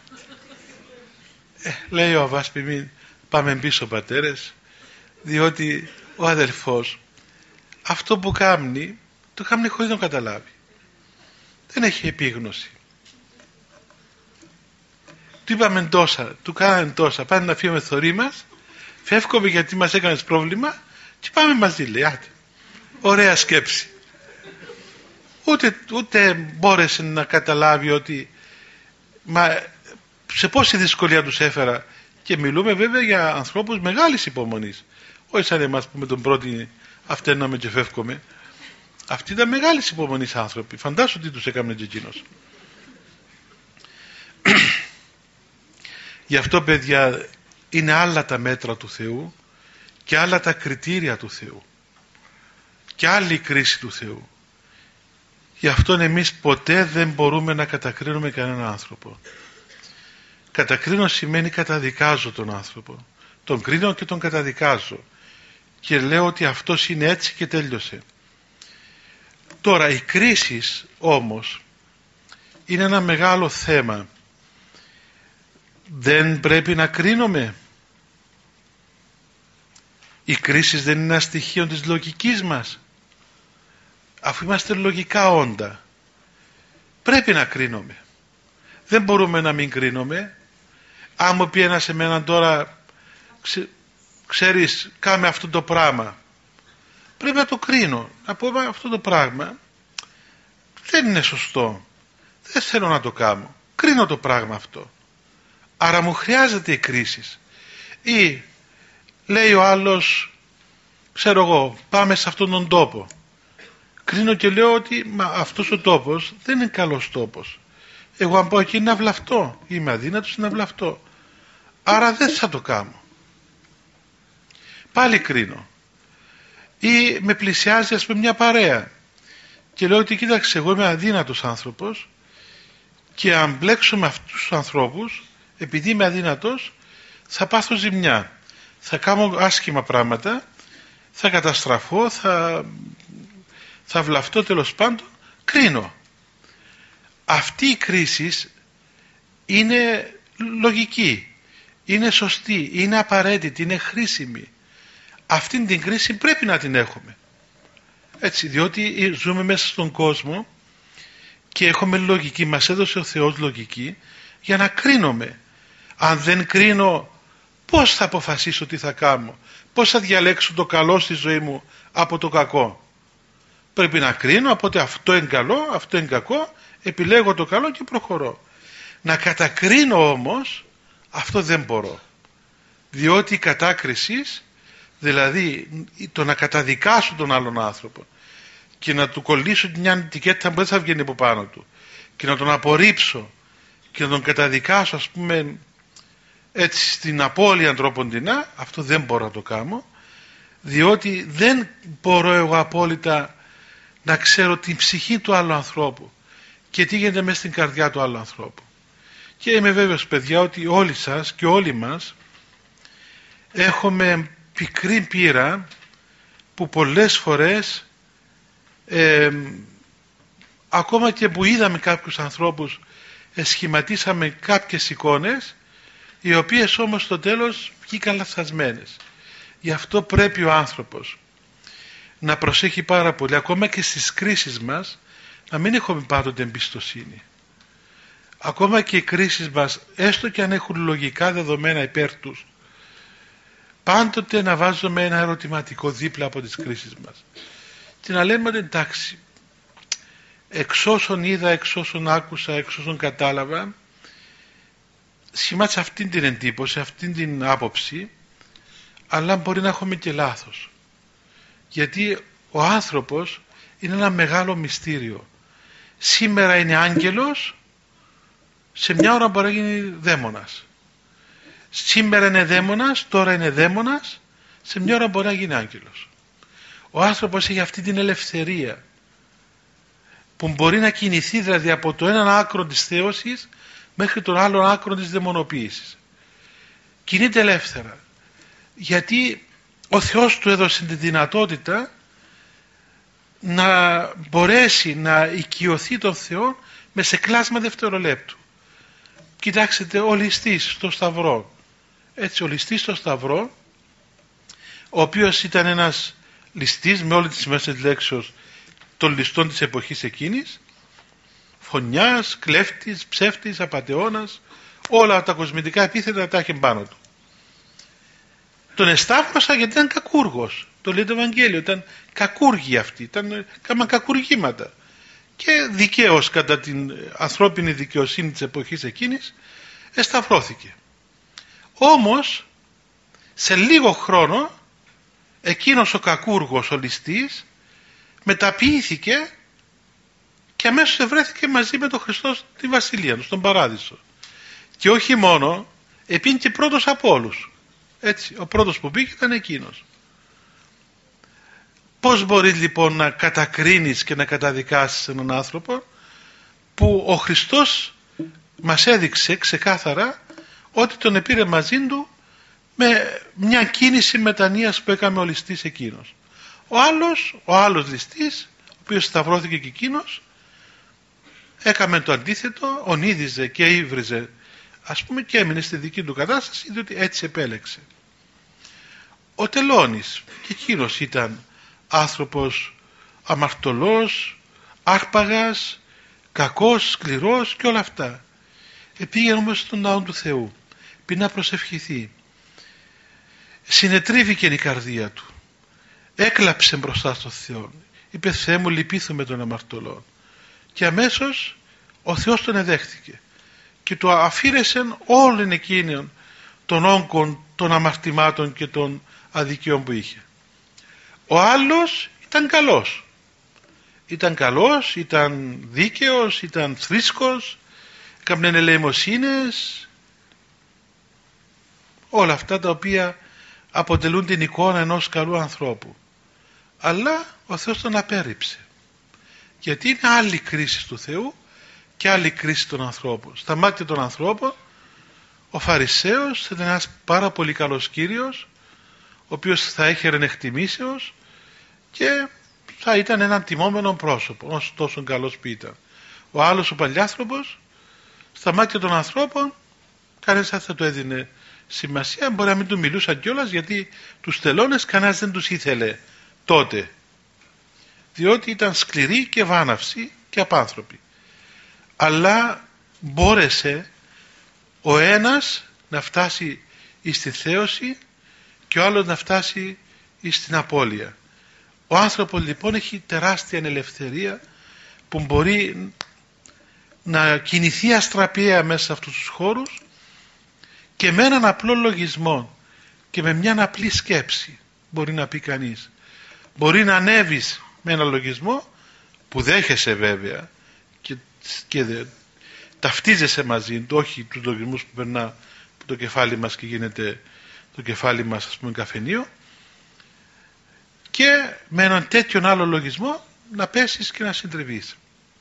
Λέει ο Αβάσπη, πάμε πίσω πατέρες, διότι ο αδελφός αυτό που κάνει, το κάνει χωρίς να το καταλάβει. Δεν έχει επίγνωση. Του είπαμε τόσα, του κάναμε τόσα, πάμε να φύγουμε θωρί μας, φεύγουμε γιατί μας έκανες πρόβλημα και πάμε μαζί, λέει, άτε. Ωραία σκέψη. Ούτε μπόρεσε να καταλάβει ότι σε πόση δυσκολία τους έφερα, και μιλούμε βέβαια για ανθρώπους μεγάλης υπομονής, όχι σαν εμάς που με τον πρώτη αυταίναμε και φεύγουμε. Αυτοί ήταν μεγάλης υπομονής άνθρωποι. Φαντάσου τι τους έκαμε και εκείνος. Γι' αυτό, παιδιά, είναι άλλα τα μέτρα του Θεού και άλλα τα κριτήρια του Θεού και άλλη η κρίση του Θεού. Γι' αυτό εμείς ποτέ δεν μπορούμε να κατακρίνουμε κανέναν άνθρωπο. Κατακρίνω σημαίνει καταδικάζω τον άνθρωπο. Τον κρίνω και τον καταδικάζω. Και λέω ότι αυτός είναι έτσι και τέλειωσε. Τώρα οι κρίσεις όμως είναι ένα μεγάλο θέμα. Δεν πρέπει να κρίνουμε. Οι κρίσεις δεν είναι ένα στοιχείο της λογικής μας. Αφού είμαστε λογικά όντα, πρέπει να κρίνουμε. Δεν μπορούμε να μην κρίνουμε. Αν μου πει ένας εμένα τώρα, ξέρεις, κάμε αυτό το πράγμα, πρέπει να το κρίνω. Να πω, αυτό το πράγμα δεν είναι σωστό, δεν θέλω να το κάνω, κρίνω το πράγμα αυτό. Άρα μου χρειάζεται η κρίση. Ή λέει ο άλλος, ξέρω εγώ, πάμε σε αυτόν τον τόπο, κρίνω και λέω ότι αυτός ο τόπος δεν είναι καλός τόπος. Εγώ αν πω εκεί να βλαφτώ, είμαι αδύνατος να βλαφτώ, άρα δεν θα το κάνω. Πάλι κρίνω. Ή με πλησιάζει, ας πούμε, μια παρέα και λέω ότι κοίταξε, εγώ είμαι αδύνατος άνθρωπος και αν μπλέξω με αυτούς τους ανθρώπους, επειδή είμαι αδύνατος, θα πάθω ζημιά, θα κάνω άσχημα πράγματα, θα καταστραφώ, θα βλαφτώ, τέλος πάντων. Κρίνω. Αυτή η κρίση είναι λογική, είναι σωστή, είναι απαραίτητη, είναι χρήσιμη. Αυτήν την κρίση πρέπει να την έχουμε. Έτσι, διότι ζούμε μέσα στον κόσμο και έχουμε λογική, μας έδωσε ο Θεός λογική για να κρίνουμε. Αν δεν κρίνω, πώς θα αποφασίσω τι θα κάνω, πώς θα διαλέξω το καλό στη ζωή μου από το κακό? Πρέπει να κρίνω, οπότε αυτό είναι καλό, αυτό είναι κακό, επιλέγω το καλό και προχωρώ. Να κατακρίνω όμως, αυτό δεν μπορώ. Διότι η κατάκριση, δηλαδή το να καταδικάσω τον άλλον άνθρωπο και να του κολλήσω μια ετικέτα που δεν θα βγαίνει από πάνω του και να τον απορρίψω και να τον καταδικάσω, ας πούμε, έτσι στην απώλεια τρόποντινά, αυτό δεν μπορώ να το κάνω, διότι δεν μπορώ εγώ απόλυτα να ξέρω την ψυχή του άλλου ανθρώπου και τι γίνεται μέσα στην καρδιά του άλλου ανθρώπου. Και είμαι βέβαιος, παιδιά, ότι όλοι σας και όλοι μας έχουμε πικρή πείρα που πολλές φορές ακόμα και που είδαμε κάποιους ανθρώπους, σχηματίσαμε κάποιες εικόνες οι οποίες όμως στο τέλος βγήκαν λαθασμένες. Γι' αυτό πρέπει ο άνθρωπος να προσέχει πάρα πολύ, ακόμα και στις κρίσεις μας, να μην έχουμε πάντοτε εμπιστοσύνη. Ακόμα και οι κρίσεις μας, έστω και αν έχουν λογικά δεδομένα υπέρ τους, πάντοτε να βάζουμε ένα ερωτηματικό δίπλα από τις κρίσεις μας και να λέμε ότι εντάξει, εξ όσων είδα, εξ όσων άκουσα, εξ όσων κατάλαβα, σχημάτισα αυτήν την εντύπωση, αυτήν την άποψη, αλλά μπορεί να έχουμε και λάθος. Γιατί ο άνθρωπος είναι ένα μεγάλο μυστήριο. Σήμερα είναι άγγελος, σε μια ώρα μπορεί να γίνει δαίμονας. Σήμερα είναι δαίμονας, τώρα είναι δαίμονας, σε μια ώρα μπορεί να γίνει άγγελος. Ο άνθρωπος έχει αυτή την ελευθερία που μπορεί να κινηθεί δηλαδή από το έναν άκρο της θέωσης μέχρι τον άλλο άκρο της δαιμονοποίησης. Κινείται ελεύθερα. Γιατί ο Θεός του έδωσε τη δυνατότητα να μπορέσει να οικειωθεί τον Θεό με σε κλάσμα δευτερολέπτου. Κοιτάξτε, ο ληστής στο Σταυρό. Έτσι, ο ληστής στο Σταυρό, ο οποίος ήταν ένας ληστής με όλη τη σημασία της λέξεως των ληστών της εποχής εκείνης, φωνιάς, κλέφτης, ψεύτης, απατεώνας, όλα τα κοσμητικά επίθετα τα είχε πάνω του. Τον εσταύρωσα γιατί ήταν κακούργος. Το λέει το Ευαγγέλιο, ήταν κακούργοι αυτοί, έκαναν κακουργήματα. Και δικαίως κατά την ανθρώπινη δικαιοσύνη της εποχής εκείνης εσταυρώθηκε. Όμως σε λίγο χρόνο εκείνος ο κακούργος, ο ληστής, μεταποιήθηκε και αμέσως βρέθηκε μαζί με τον Χριστό στη Βασιλεία του, στον Παράδεισο. Και όχι μόνο, επήγε και πρώτος από όλους. Έτσι, ο πρώτος που πήγε ήταν εκείνος. Πώς μπορείς λοιπόν να κατακρίνεις και να καταδικάσεις έναν άνθρωπο που ο Χριστός μας έδειξε ξεκάθαρα ότι τον επήρε μαζί του με μια κίνηση μετανοίας που έκανε ο ληστής εκείνος. Ο άλλος ληστής, ο οποίος σταυρώθηκε και εκείνος, έκαμε το αντίθετο, ονείδιζε και ύβριζε, ας πούμε, και έμεινε στη δική του κατάσταση, διότι έτσι επέλεξε. Ο Τελώνης και εκείνος ήταν άνθρωπος αμαρτωλός, άρπαγας, κακός, σκληρός και όλα αυτά. Πήγε όμως στον ναό του Θεού, πήγε να προσευχηθεί. Συνετρίβηκε η καρδία του. Έκλαψε μπροστά στον Θεό. Είπε, Θεέ μου, λυπήθου των αμαρτωλών. Και αμέσως ο Θεός τον εδέχθηκε και του αφήρεσε όλων εκείνων των όγκων, των αμαρτημάτων και των αδικιών που είχε. Ο άλλος ήταν καλός. Ήταν καλός, ήταν δίκαιος, ήταν θρήσκος, έκαναν ελεημοσύνες, όλα αυτά τα οποία αποτελούν την εικόνα ενός καλού ανθρώπου. Αλλά ο Θεός τον απέρριψε. Γιατί είναι άλλη κρίση του Θεού και άλλη κρίση των ανθρώπων. Στα μάτια των ανθρώπων ο Φαρισαίος ήταν ένας πάρα πολύ καλός Κύριος, ο οποίος θα έχερε εκτιμήσεως και θα ήταν έναν τιμόμενο πρόσωπο, όσο τόσο καλός που ήταν. Ο άλλος, ο παλιάνθρωπος, στα μάτια των ανθρώπων κανένας δεν θα του έδινε σημασία, μπορεί να μην του μιλούσαν κιόλας, γιατί τους τελώνες κανένας δεν τους ήθελε τότε, διότι ήταν σκληροί και βάναυσοι και απάνθρωποι. Αλλά μπόρεσε ο ένας να φτάσει στη θέωση και ο άλλος να φτάσει στην απώλεια. Ο άνθρωπος λοιπόν έχει τεράστια ελευθερία που μπορεί να κινηθεί αστραπιαία μέσα σε αυτούς τους χώρους και με έναν απλό λογισμό και με μια απλή σκέψη, μπορεί να πει κανείς. Μπορεί να ανέβεις με έναν λογισμό που δέχεσαι βέβαια και ταυτίζεσαι μαζί του, όχι τους λογισμούς που περνά από το κεφάλι μας και γίνεται το κεφάλι μας, ας πούμε, καφενείο, και με έναν τέτοιον άλλο λογισμό να πέσεις και να συντριβείς.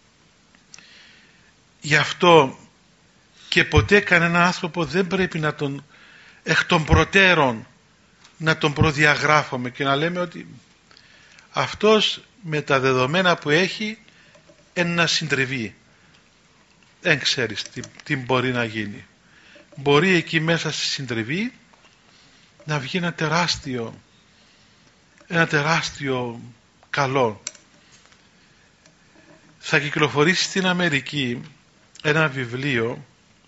Γι' αυτό και ποτέ κανένα άνθρωπο δεν πρέπει να τον εκ των προτέρων να τον προδιαγράφουμε και να λέμε ότι αυτός με τα δεδομένα που έχει να συντριβεί. Δεν ξέρεις τι μπορεί να γίνει. Μπορεί εκεί μέσα στη συντριβή να βγει ένα τεράστιο καλό. Θα κυκλοφορήσει στην Αμερική ένα βιβλίο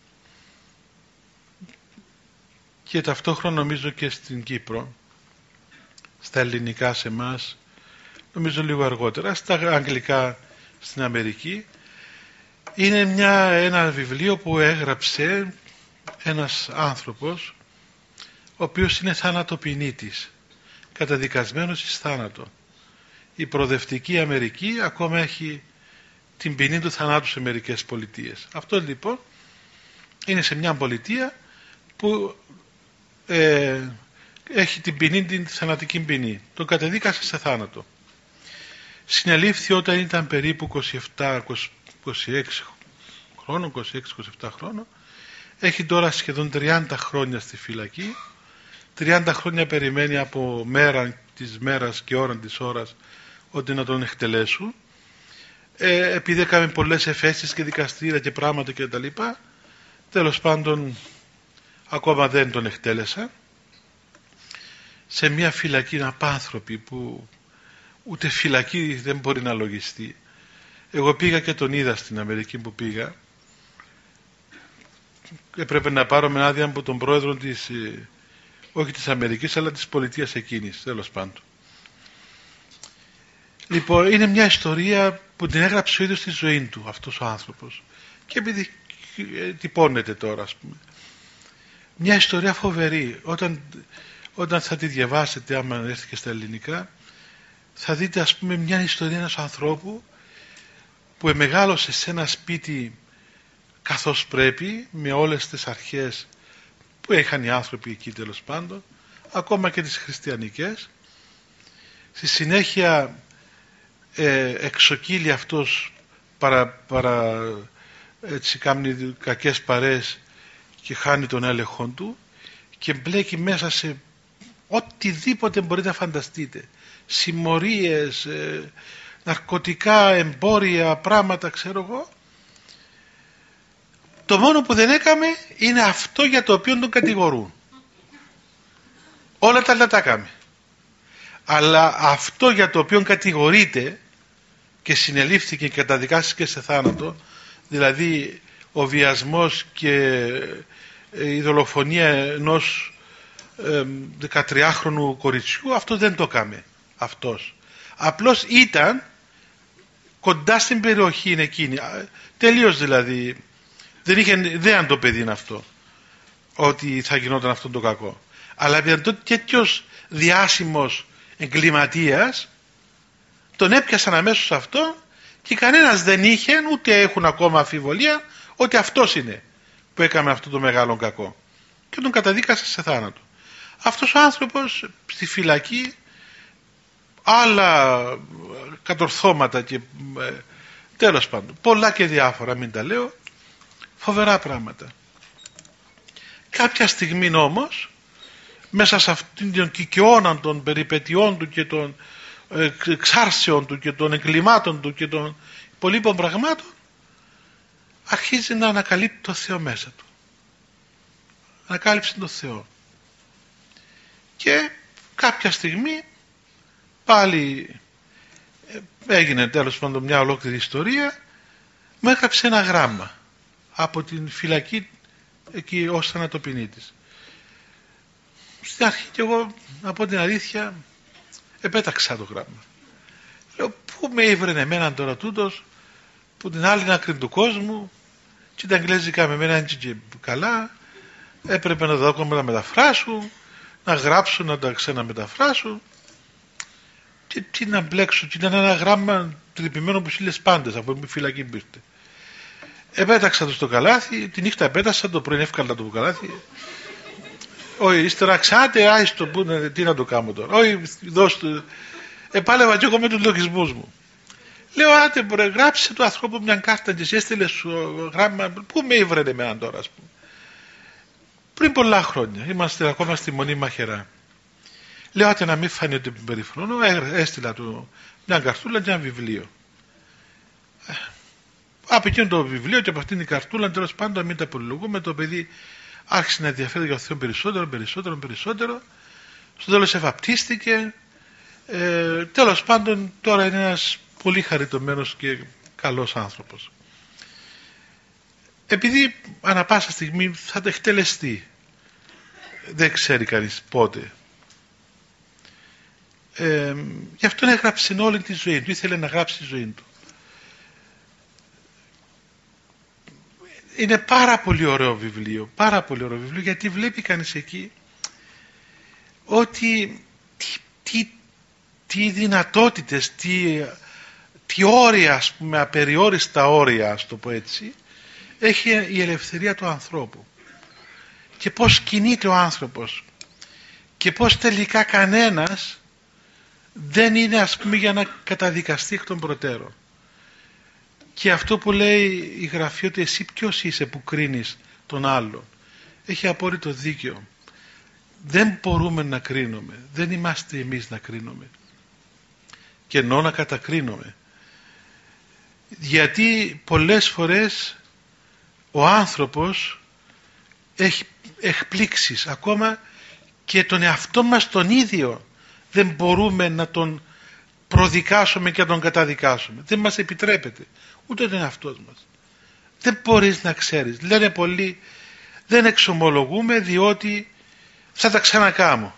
και ταυτόχρονα νομίζω και στην Κύπρο, στα ελληνικά σε εμάς, νομίζω λίγο αργότερα, στα αγγλικά στην Αμερική. Είναι ένα βιβλίο που έγραψε ένας άνθρωπος ο οποίος είναι θανατοποινήτης, καταδικασμένος εις θάνατο. Η προοδευτική Αμερική ακόμα έχει την ποινή του θανάτου σε μερικές πολιτείες. Αυτό λοιπόν είναι σε μια πολιτεία που έχει την ποινή, την θανατική ποινή. Τον κατεδίκασε σε θάνατο. Συνελήφθη όταν ήταν περίπου 27-26 χρόνων, 26-27 χρόνων. Έχει τώρα σχεδόν 30 χρόνια στη φυλακή. 30 χρόνια περιμένει από μέρα της μέρας και ώρα της ώρας ότι να τον εκτελέσουν. Επειδή έκαμε πολλές εφέσεις και δικαστήρια και πράγματα και τα λοιπά, τέλος πάντων ακόμα δεν τον εκτέλεσα. Σε μια φυλακή απάνθρωπη που ούτε φυλακή δεν μπορεί να λογιστεί. Εγώ πήγα και τον είδα στην Αμερική που πήγα. Έπρεπε να πάρω με άδεια από τον πρόεδρο της, όχι της Αμερικής, αλλά της πολιτείας εκείνης, τέλος πάντων. Λοιπόν, είναι μια ιστορία που την έγραψε ο ίδιος στη ζωή του αυτός ο άνθρωπος. Και επειδή τυπώνεται τώρα, ας πούμε. Μια ιστορία φοβερή. Όταν θα τη διαβάσετε, άμα έρθει και στα ελληνικά, θα δείτε, ας πούμε, μια ιστορία ενός ανθρώπου που μεγάλωσε σε ένα σπίτι καθώς πρέπει, με όλες τις αρχές που είχαν οι άνθρωποι εκεί, τέλος πάντων, ακόμα και τις χριστιανικές. Στη συνέχεια εξοκύλει αυτός έτσι κάνει κακές παρέες και χάνει τον έλεγχο του και μπλέκει μέσα σε οτιδήποτε μπορείτε να φανταστείτε, συμμορίες, ναρκωτικά, εμπόρια, πράγματα, ξέρω εγώ. Το μόνο που δεν έκαμε είναι αυτό για το οποίο τον κατηγορούν. Όλα τα άλλα τα έκαμε. Αλλά αυτό για το οποίο κατηγορείται και συνελήφθηκε και καταδικάστηκε σε θάνατο, δηλαδή ο βιασμός και η δολοφονία ενός 13χρονου κοριτσιού, αυτό δεν το έκαμε αυτός. Απλώς ήταν κοντά στην περιοχή εκείνη, τελείως δηλαδή, δεν είχε ιδέα το παιδί είναι αυτό, ότι θα γινόταν αυτό το κακό. Αλλά επειδή τέτοιος διάσημος εγκληματίας, τον έπιασαν αμέσως αυτό και κανένας δεν είχε, ούτε έχουν ακόμα αμφιβολία, ότι αυτός είναι που έκαμε αυτό το μεγάλο κακό. Και τον καταδίκασε σε θάνατο. Αυτός ο άνθρωπος στη φυλακή, άλλα κατορθώματα και τέλος πάντων, πολλά και διάφορα, μην τα λέω, φοβερά πράγματα. Κάποια στιγμή όμως, μέσα σε αυτήν την κικαιώνα των περιπετειών του και των εξάρσεων του και των εγκλημάτων του και των υπολείπων πραγμάτων, αρχίζει να ανακαλύπτει το Θεό μέσα του. Ανακάλυψε το Θεό. Και κάποια στιγμή πάλι έγινε τέλος πάντων μια ολόκληρη ιστορία, μου έγραψε ένα γράμμα από την φυλακή εκεί ως θανατοποινή της. Στην αρχή και εγώ, να πω την αλήθεια, επέταξα το γράμμα. Λέω, πού με ήβρενε εμένα τώρα τούτος, που την άλλη άκρη του κόσμου, και τα αγγλέζικα με εμένα έτσι και καλά, έπρεπε να δω ακόμα να μεταφράσω, να γράψω, να τα ξαναμεταφράσω, και τι να μπλέξω, και ήταν ένα γράμμα τρυπημένο από 1000 πάντες, από τη φυλακή που ήρθε. Επέταξα το στο καλάθι, τη νύχτα επέτασα, το πρωί εύκολα το καλάθι. Όχι, ύστερα ξάτε, άιστο, τι να το κάνω τώρα. Όχι, δώστε. Επάλευα και εγώ με τους λογισμούς μου. Λέω, άτε μπορέ, γράψε του ανθρώπου μια κάρτα και εσύ έστειλε σου γράμμα. Πού με ήβρενε εμένα τώρα, ας πούμε. Πριν πολλά χρόνια, είμαστε ακόμα στη Μονή Μαχαιρά. Λέω, άτε να μην φανεί ότι περιφρονώ, έστειλα του μια καρτούλα και ένα βιβλίο. Από εκείνο το βιβλίο και από αυτήν την καρτούλα, τέλος πάντων, μην τα πολυλογούμε, το παιδί άρχισε να ενδιαφέρει για το Θεό περισσότερο. Στο τέλος ευαπτίστηκε. Τέλος πάντων, τώρα είναι ένας πολύ χαριτωμένος και καλός άνθρωπος. Επειδή ανά πάσα στιγμή θα το εκτελεστεί, δεν ξέρει κανείς πότε. Γι' αυτό έγραψε όλη τη ζωή του, ήθελε να γράψει τη ζωή του. Είναι πάρα πολύ ωραίο βιβλίο, γιατί βλέπει κανείς εκεί ότι τι δυνατότητες, τι όρια, ας πούμε, απεριόριστα όρια, ας το πω έτσι, έχει η ελευθερία του ανθρώπου και πώς κινείται ο άνθρωπος και πως τελικά κανένας δεν είναι, ας πούμε, για να καταδικαστεί εκ των προτέρων. Και αυτό που λέει η Γραφή, ότι εσύ ποιος είσαι που κρίνεις τον άλλον, έχει απόλυτο δίκιο. Δεν μπορούμε να κρίνουμε, δεν είμαστε εμείς να κρίνουμε, και εννοώ να κατακρίνουμε, γιατί πολλές φορές ο άνθρωπος έχει εκπλήξεις, ακόμα και τον εαυτό μας τον ίδιο δεν μπορούμε να τον προδικάσουμε και να τον καταδικάσουμε. Δεν μας επιτρέπεται, ούτε τον εαυτός μας. Δεν μπορείς να ξέρεις. Λένε πολλοί, δεν εξομολογούμε διότι θα τα ξανακάμω.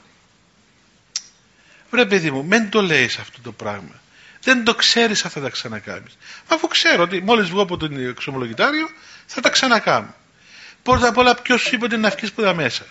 Βρε παιδί μου, μην το λέεις αυτό το πράγμα. Δεν το ξέρεις αν θα τα ξανακάμεις. Αφού ξέρω ότι μόλις βγω από τον εξομολογητάριο θα τα ξανακάμω. Πρώτα απ' όλα, ποιος σου είπε ότι να βγεις που τα μέσα?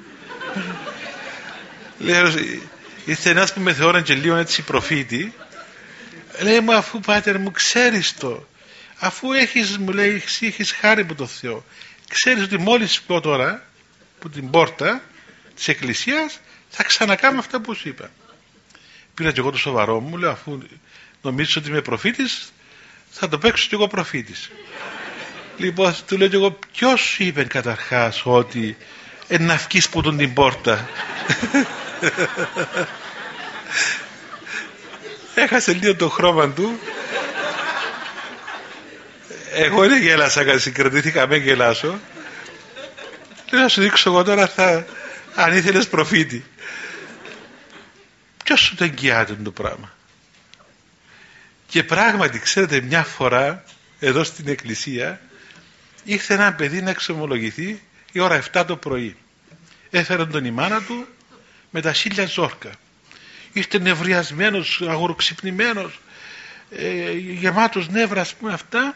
Λέω, ήρθε ένας που με θεώραν και λίγο έτσι προφήτη. Λέει μου, αφού πάτερ μου ξέρεις το, αφού έχεις, μου λέει, έχεις χάρη από το Θεό, ξέρεις ότι μόλις πω τώρα από την πόρτα της εκκλησίας θα ξανακάνω αυτά που σου είπα. Πήρα και εγώ το σοβαρό μου, λέω, αφού νομίζεις ότι είμαι προφήτης, θα το παίξω και εγώ προφήτης. Λοιπόν, του λέω και εγώ, ποιος σου είπε καταρχάς ότι να βγεις που τον την πόρτα? Έχασε λίγο το χρώμα του. Εγώ δεν γέλασα, συγκρατήθηκα, με γελάσω. Λέω, να σου δείξω εγώ τώρα, αν ήθελες προφήτη. Ποιος σου το εγγυάται το πράγμα? Και πράγματι, ξέρετε, μια φορά εδώ στην εκκλησία ήρθε ένα παιδί να εξομολογηθεί η ώρα 7 το πρωί. Έφερε τον η μάνα του με τα 1000 ζόρκα. Ήρθε νευριασμένος, αγοροξυπνημένος, γεμάτος νεύρα, ας πούμε, αυτά.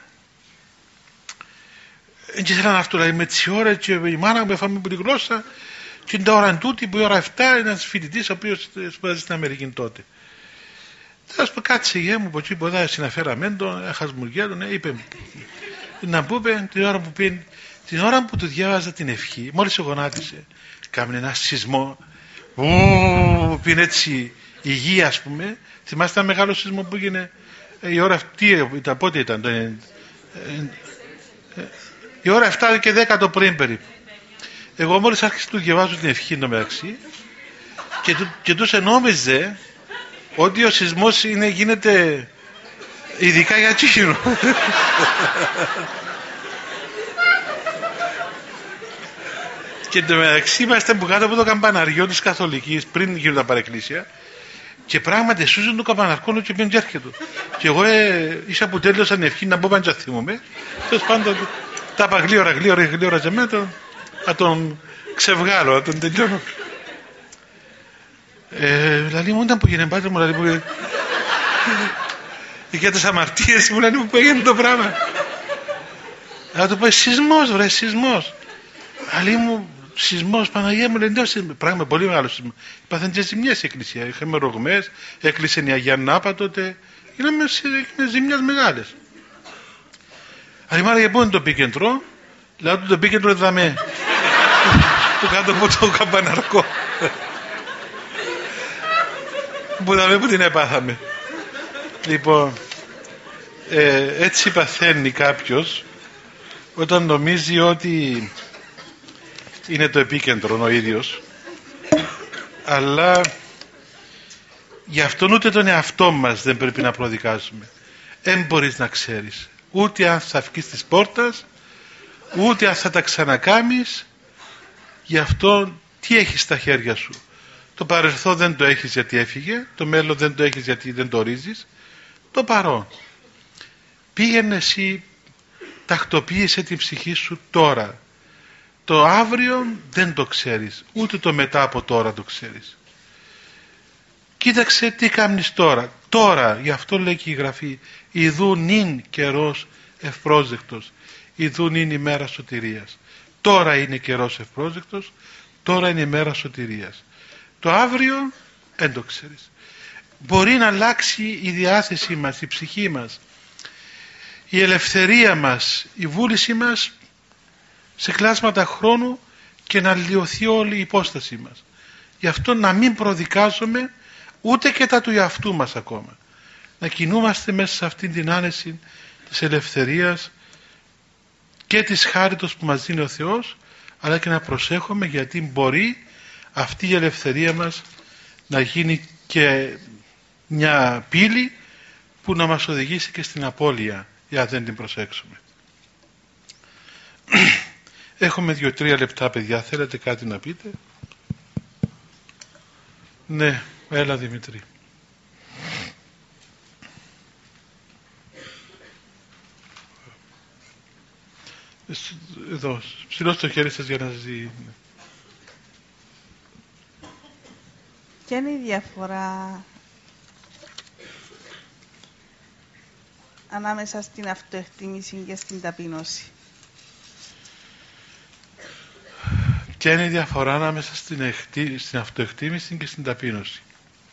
Δεν ήθελα αυτό, δηλαδή, με τις ώρες, και η μάνα μου έφαμε από τη γλώσσα, και την ώρα τούτη που η ώρα 7 ένας φοιτητής ο οποίος σπουδάζει στην Αμερική τότε. Θα σου πω, κάτσε γε μου από εκεί που εδώ συναφέραμε τον, χασμουργία τον, είπε να πούμε την ώρα που του διάβαζα την ευχή, μόλις σε γονάτισε, κάμουν ένα σεισμό, πήγαινε έτσι υγεία, ας πούμε. Θυμάστε ένα μεγάλο σεισμό που έγινε η ώρα αυτή, πότε ήταν, η ώρα 7 και 10 το πρωί περίπου. Εγώ μόλις άρχισα να του διαβάζω την ευχή στο μεταξύ, και τους ενόμιζε ότι ο σεισμός γίνεται ειδικά για τσίχινο. Και εντωμεταξύ είμαστε που κάτω από το καμπαναριό της Καθολικής πριν γίνουν τα παρεκκλήσια, και πράγματι σούζουν το καμπαναρκό και πήγαινε και έρχεται. Και εγώ ίσα που τέλειωσα την ευχή να μπω παντζα θυμούμε. Τέλος πάντων τα είπα γλύωρα και μετά να τον ξεβγάλω, να τον τελειώνω. Δηλαδή μου ήταν που έγινε πάτε μου, δηλαδή που για τις αμαρτίες μου, δηλαδή που έγινε το πράγμα. Να του πω, σεισμός βρε, σεισμός. Ali μου, σεισμός, Παναγία μου, λέει, πράγμα πολύ μεγάλο σεισμό. Υπάθαν και ζημιές η εκκλησία. Είχαμε ρογμές, έκλεισε η Αγία Νάπα τότε. Γίναμε ζημιές μεγάλες. Ali μάλλον για πού είναι το επίκεντρο? Λέω το επίκεντρο εδαμε που κάτω από το καμπαναρκό. Που δαμε που την επάθαμε. Λοιπόν, έτσι παθαίνει κάποιος όταν νομίζει ότι είναι το επίκεντρο ο ίδιος, αλλά γι' αυτόν ούτε τον εαυτό μας δεν πρέπει να προδικάζουμε. Δεν μπορείς να ξέρεις ούτε αν θα βγεις της πόρτας, ούτε αν θα τα ξανακάμεις. Γι' αυτό τι έχεις στα χέρια σου? Το παρελθόν δεν το έχεις γιατί έφυγε, το μέλλον δεν το έχεις γιατί δεν το ορίζεις, το παρόν. Πήγαινε εσύ, τακτοποίησε την ψυχή σου τώρα. Το αύριο δεν το ξέρεις, ούτε το μετά από τώρα το ξέρεις. Κοίταξε τι κάνεις τώρα. Τώρα, γι' αυτό λέει και η Γραφή, ιδού νυν καιρός ευπρόσδεκτος, ιδού νυν ημέρα σωτηρίας. Τώρα είναι καιρός ευπρόσδεκτος, τώρα είναι ημέρα σωτηρίας. Το αύριο δεν το ξέρεις. Μπορεί να αλλάξει η διάθεσή μας, η ψυχή μας, η ελευθερία μας, η βούλησή μας σε κλάσματα χρόνου και να λιωθεί όλη η υπόστασή μας. Γι' αυτό να μην προδικάζουμε ούτε και τα του εαυτού μας ακόμα. Να κινούμαστε μέσα σε αυτήν την άνεση της ελευθερίας και της χάριτος που μας δίνει ο Θεός, αλλά και να προσέχουμε, γιατί μπορεί αυτή η ελευθερία μας να γίνει και μια πύλη που να μας οδηγήσει και στην απώλεια, για δεν την προσέξουμε. Έχουμε 2-3 λεπτά, παιδιά. Θέλετε κάτι να πείτε? Ναι, έλα Δημήτρη. Εδώ, ψηλώστε το χέρι σας για να ζει. Ποια είναι η διαφορά ανάμεσα στην αυτοεκτίμηση και στην ταπείνωση? Ποια είναι η διαφορά ανάμεσα στην αυτοεκτίμηση και στην ταπείνωση?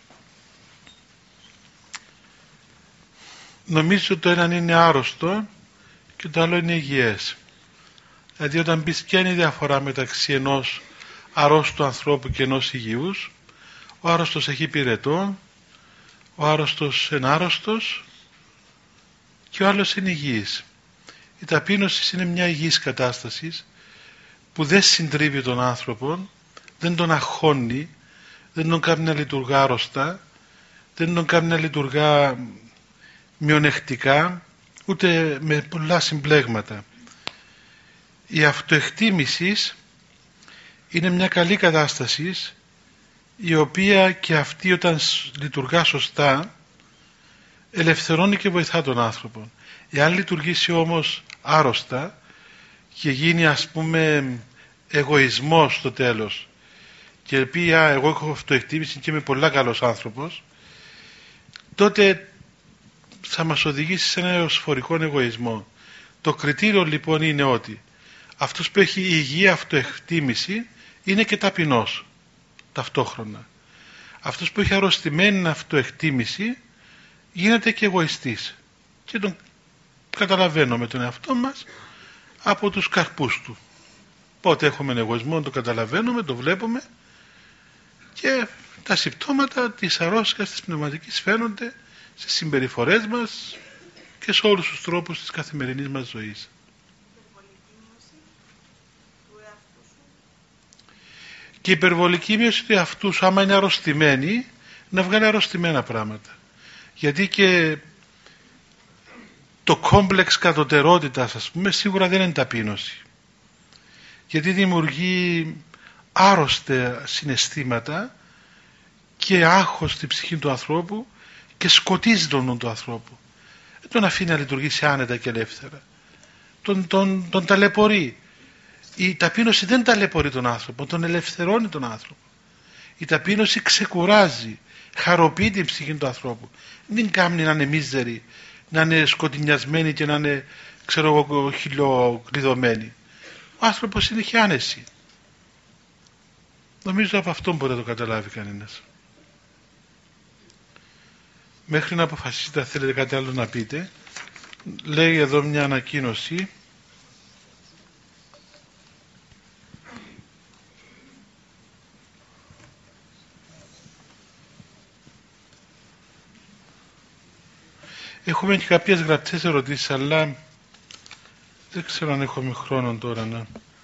Νομίζω ότι το ένα είναι άρρωστο και το άλλο είναι υγιές. Δηλαδή όταν πεις ποια είναι η διαφορά μεταξύ ενός αρρώστου ανθρώπου και ενός υγιούς, ο άρρωστος έχει πυρετό, ο άρρωστος είναι άρρωστος και ο άλλος είναι υγιής. Η ταπείνωση είναι μια υγιής κατάσταση που δεν συντρίβει τον άνθρωπο, δεν τον αγχώνει, δεν τον κάνει να λειτουργά άρρωστα, δεν τον κάνει να λειτουργά μειονεκτικά, ούτε με πολλά συμπλέγματα. Η αυτοεκτίμηση είναι μια καλή κατάσταση, η οποία και αυτή όταν λειτουργά σωστά ελευθερώνει και βοηθά τον άνθρωπο. Εάν λειτουργήσει όμως άρρωστα και γίνει, ας πούμε, εγωισμός στο τέλος και πει εγώ έχω αυτοεκτίμηση και είμαι πολλά καλός άνθρωπος, τότε θα μας οδηγήσει σε ένα εωσφορικό εγωισμό. Το κριτήριο λοιπόν είναι ότι αυτός που έχει υγιή αυτοεκτίμηση είναι και ταπεινός ταυτόχρονα. Αυτός που έχει αρρωστημένη αυτοεκτίμηση γίνεται και εγωιστής και τον καταλαβαίνουμε τον εαυτό μας από τους καρπούς του. Πότε έχουμε εγωισμό το καταλαβαίνουμε, το βλέπουμε και τα συμπτώματα της αρρώστιας της πνευματικής φαίνονται στις συμπεριφορές μας και σε όλους τους τρόπους της καθημερινής μας ζωής. Και η υπερβολική μείωση του εαυτού σου, άμα είναι αρρωστημένη, να βγάλει αρρωστημένα πράγματα. Γιατί και το κόμπλεξ κατωτερότητας, ας πούμε, σίγουρα δεν είναι ταπείνωση. Γιατί δημιουργεί άρρωστα συναισθήματα και άγχος στη ψυχή του ανθρώπου και σκοτίζει τον νου του ανθρώπου. Δεν τον αφήνει να λειτουργήσει άνετα και ελεύθερα. Τον ταλαιπωρεί. Η ταπείνωση δεν ταλαιπωρεί τον άνθρωπο, τον ελευθερώνει τον άνθρωπο. Η ταπείνωση ξεκουράζει, χαροποιεί την ψυχή του ανθρώπου. Δεν κάνει να είναι μίζερη, να είναι σκοτεινιασμένη και να είναι, ξέρω εγώ, χιλιοκλειδωμένη. Ο άνθρωπος είναι και άνεση. Νομίζω από αυτό μπορεί να το καταλάβει κανένας. Μέχρι να αποφασίσετε, θέλετε κάτι άλλο να πείτε, λέει εδώ μια ανακοίνωση. Έχουμε και κάποιες γραπτές ερωτήσεις, αλλά δεν ξέρω αν έχουμε χρόνο τώρα να...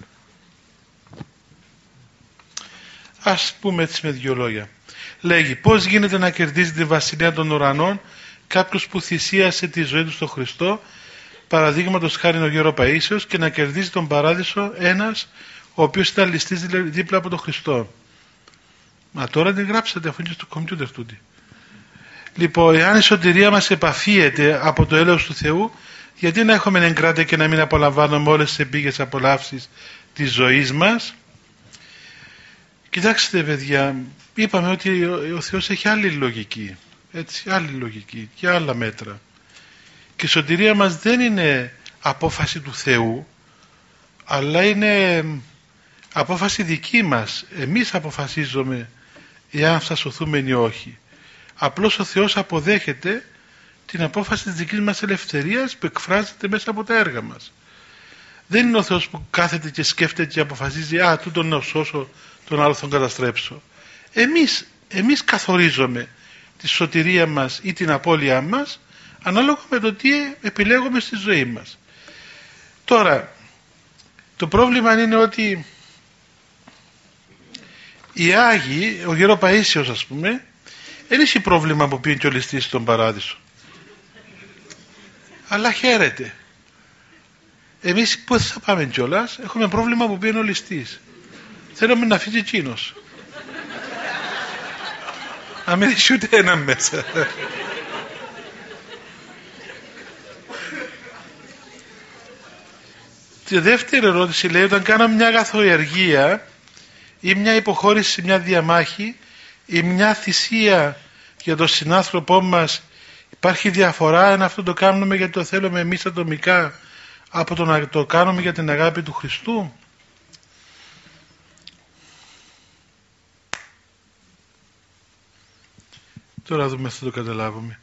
Ας πούμε έτσι με δύο λόγια. Λέγει, πώς γίνεται να κερδίζει τη βασιλεία των ουρανών κάποιος που θυσίασε τη ζωή του στον Χριστό, παραδείγματος χάριν ο Γέρο Παΐσιος, και να κερδίζει τον παράδεισο ένας ο οποίος ήταν ληστής δίπλα από τον Χριστό. Μα τώρα την γράψατε, αφού είναι στο κομπιούτερ τούτη. Λοιπόν, εάν η σωτηρία μας επαφίεται από το έλεος του Θεού, γιατί να έχουμε εγκράτη και να μην απολαμβάνουμε όλες τις επίγειες απολαύσεις της ζωής μας? Κοιτάξτε παιδιά, είπαμε ότι ο Θεός έχει άλλη λογική, έτσι, άλλη λογική και άλλα μέτρα. Και η σωτηρία μας δεν είναι απόφαση του Θεού, αλλά είναι απόφαση δική μας. Εμείς αποφασίζουμε εάν θα σωθούμε ή όχι. Απλώς ο Θεός αποδέχεται την απόφαση της δικής μας ελευθερίας που εκφράζεται μέσα από τα έργα μας. Δεν είναι ο Θεός που κάθεται και σκέφτεται και αποφασίζει τούτον να σώσω, τον άλλο θα τον καταστρέψω. Εμείς καθορίζουμε τη σωτηρία μας ή την απώλειά μας ανάλογα με το τι επιλέγουμε στη ζωή μας. Τώρα, το πρόβλημα είναι ότι οι Άγιοι, ο Γερο Παΐσιος ας πούμε, δεν έχει πρόβλημα που πήγαινε και ο ληστής στον παράδεισο. Αλλά χαίρεται. Εμείς που θα πάμε κιόλας, έχουμε πρόβλημα που πήγαινε ο ληστής. Θέλουμε να φύγει εκείνος. Να μην έχει ούτε ένα μέσα. Τη δεύτερη ερώτηση λέει, όταν κάναμε μια αγαθοεργία ή μια υποχώρηση, μια διαμάχη ή μια θυσία για τον συνάνθρωπό μας, υπάρχει διαφορά αν αυτό το κάνουμε γιατί το θέλουμε εμείς ατομικά από το να το κάνουμε για την αγάπη του Χριστού? Τώρα δούμε αυτό το καταλάβουμε.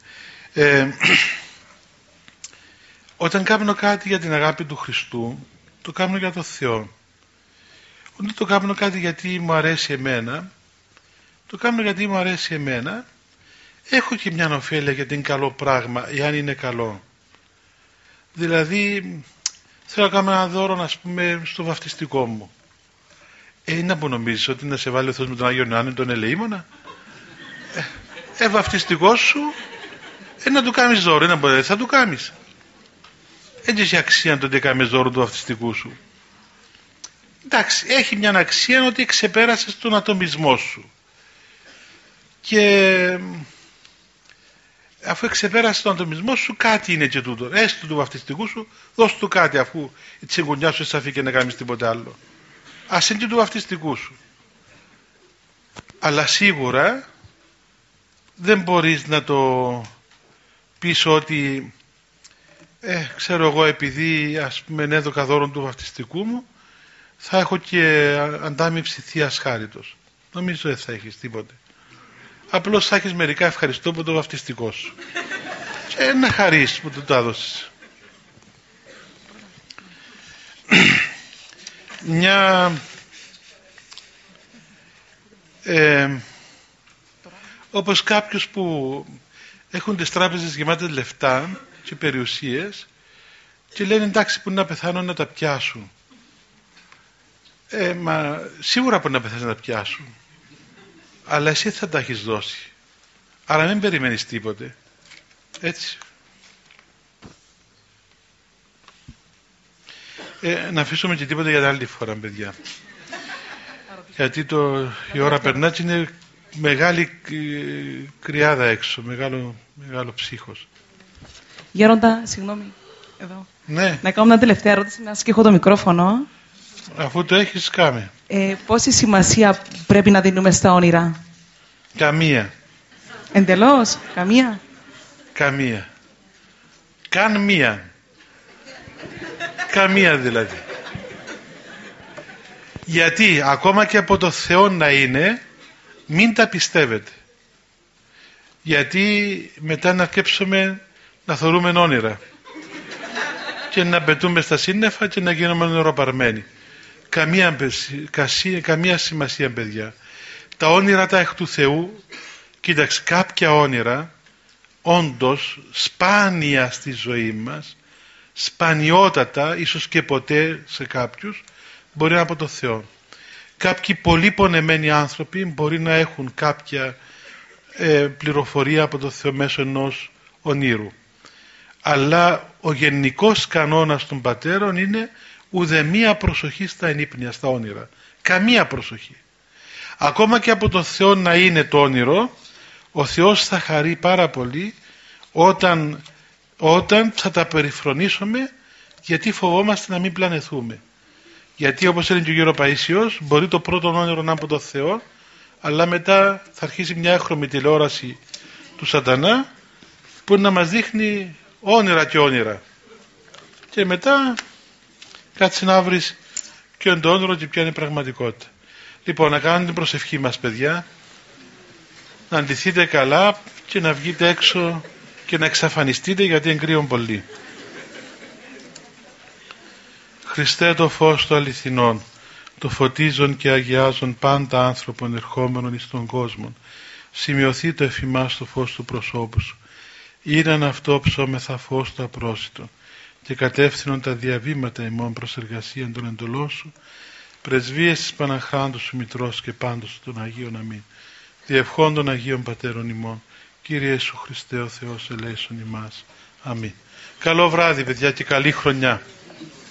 Όταν κάνω κάτι για την αγάπη του Χριστού, το κάνω για τον Θεό. Όταν το κάνω κάτι γιατί μου αρέσει εμένα, το κάνω γιατί μου αρέσει εμένα, έχω και μια ωφέλεια γιατί είναι καλό πράγμα, εάν είναι καλό. Δηλαδή, θέλω να κάνω ένα δώρο, ας πούμε, στο βαφτιστικό μου. Να που νομίζεις ότι να σε βάλει ο Θεός με τον Άγιο Ιωάννη, τον ελεήμονα? Βαφτιστικό σου, να του κάνεις δώρο, να μπορείς, θα του κάνεις. Έτσι έχει αξία το ότι κάνεις δώρο του βαφτιστικού σου. Εντάξει, έχει μια αξία ότι ξεπέρασες τον ατομισμό σου. Και αφού ξεπέρασες τον ατομισμό σου, κάτι είναι και τούτο. Έστω του βαφτιστικού σου, δώσ' του κάτι, αφού η τσιγκουνιά σου σαφή και να κάνεις τίποτε άλλο. Ας είναι και του βαφτιστικού σου. Αλλά σίγουρα δεν μπορείς να το πεις ότι ξέρω εγώ, επειδή ας πούμε έδωκα δώρο του βαφτιστικού μου, θα έχω και αντάμιψη Θείας Χάριτος. Νομίζω δεν θα έχεις τίποτε. Απλώς θα έχεις μερικά ευχαριστώ από το βαφτιστικό σου και να χαρίσεις που το έδωσες. Όπως κάποιους που έχουν τις τράπεζες γεμάτες λεφτά και περιουσίες και λένε εντάξει που να πεθάνω να τα πιάσουν. Μα σίγουρα που να πεθάνεις να τα πιάσουν, αλλά εσύ θα τα έχεις δώσει, άρα μην περιμένεις τίποτε. Έτσι. Να αφήσουμε και τίποτα για την άλλη φορά, παιδιά, γιατί η ώρα περνά και είναι μεγάλη κρυάδα έξω, μεγάλο ψύχος. Γέροντα, συγγνώμη, εδώ. Ναι. Να κάνω μια τελευταία ερώτηση, να σκύχω το μικρόφωνο. Αφού το έχεις, κάμε. Πόση σημασία πρέπει να δίνουμε στα όνειρα? Καμία. Εντελώς, καμία. Καμία. Καν μία. Καμία δηλαδή. Γιατί ακόμα και από το Θεό να είναι, μην τα πιστεύετε. Γιατί μετά να αρκέψουμε να θεωρούμε όνειρα και να πετούμε στα σύννεφα και να γίνουμε νεροπαρμένοι. Καμία σημασία, παιδιά. Τα όνειρα τα εκ του Θεού, κοίταξε, κάποια όνειρα όντως σπάνια στη ζωή μας, σπανιότατα, ίσως και ποτέ σε κάποιους, μπορεί να είναι από το Θεό. Κάποιοι πολύ πονεμένοι άνθρωποι μπορεί να έχουν κάποια πληροφορία από το Θεό μέσω ενός ονείρου. Αλλά ο γενικός κανόνας των πατέρων είναι ουδεμία προσοχή στα ενύπνια, στα όνειρα. Καμία προσοχή. Ακόμα και από το Θεό να είναι το όνειρο, ο Θεός θα χαρεί πάρα πολύ όταν θα τα περιφρονήσουμε, γιατί φοβόμαστε να μην πλανεθούμε. Γιατί όπως έλεγε και ο Γερο Παΐσιος, μπορεί το πρώτο όνειρο να είναι από το Θεό, αλλά μετά θα αρχίσει μια έχρωμη τηλεόραση του σατανά που να μας δείχνει όνειρα και όνειρα. Και μετά κάτσε να βρεις ποιο είναι το όνειρο και ποια είναι η πραγματικότητα. Λοιπόν, να κάνουμε την προσευχή μας, παιδιά, να αντιθείτε καλά και να βγείτε έξω και να εξαφανιστείτε, γιατί εγκρίων πολύ. Χριστέ το φως του αληθινών, το φωτίζον και αγιάζον πάντα άνθρωπον ερχόμενον εις τον κόσμο. Σημειωθεί το εφημάς το φως του προσώπου σου. Ήραν αυτό ψώμεθα φως το απρόσιτο και κατεύθυνον τα διαβήματα ημών προς εργασίαν των εντολών σου, πρεσβείες της Παναχράντου σου Μητρός και πάντως των Αγίων αμήν. Διευχών των Αγίων Πατέρων ημών, Κύριε Ιησού Χριστέ ο Θεός ελέησον ημάς. Αμήν. Καλό βράδυ παιδιά και καλή χρονιά.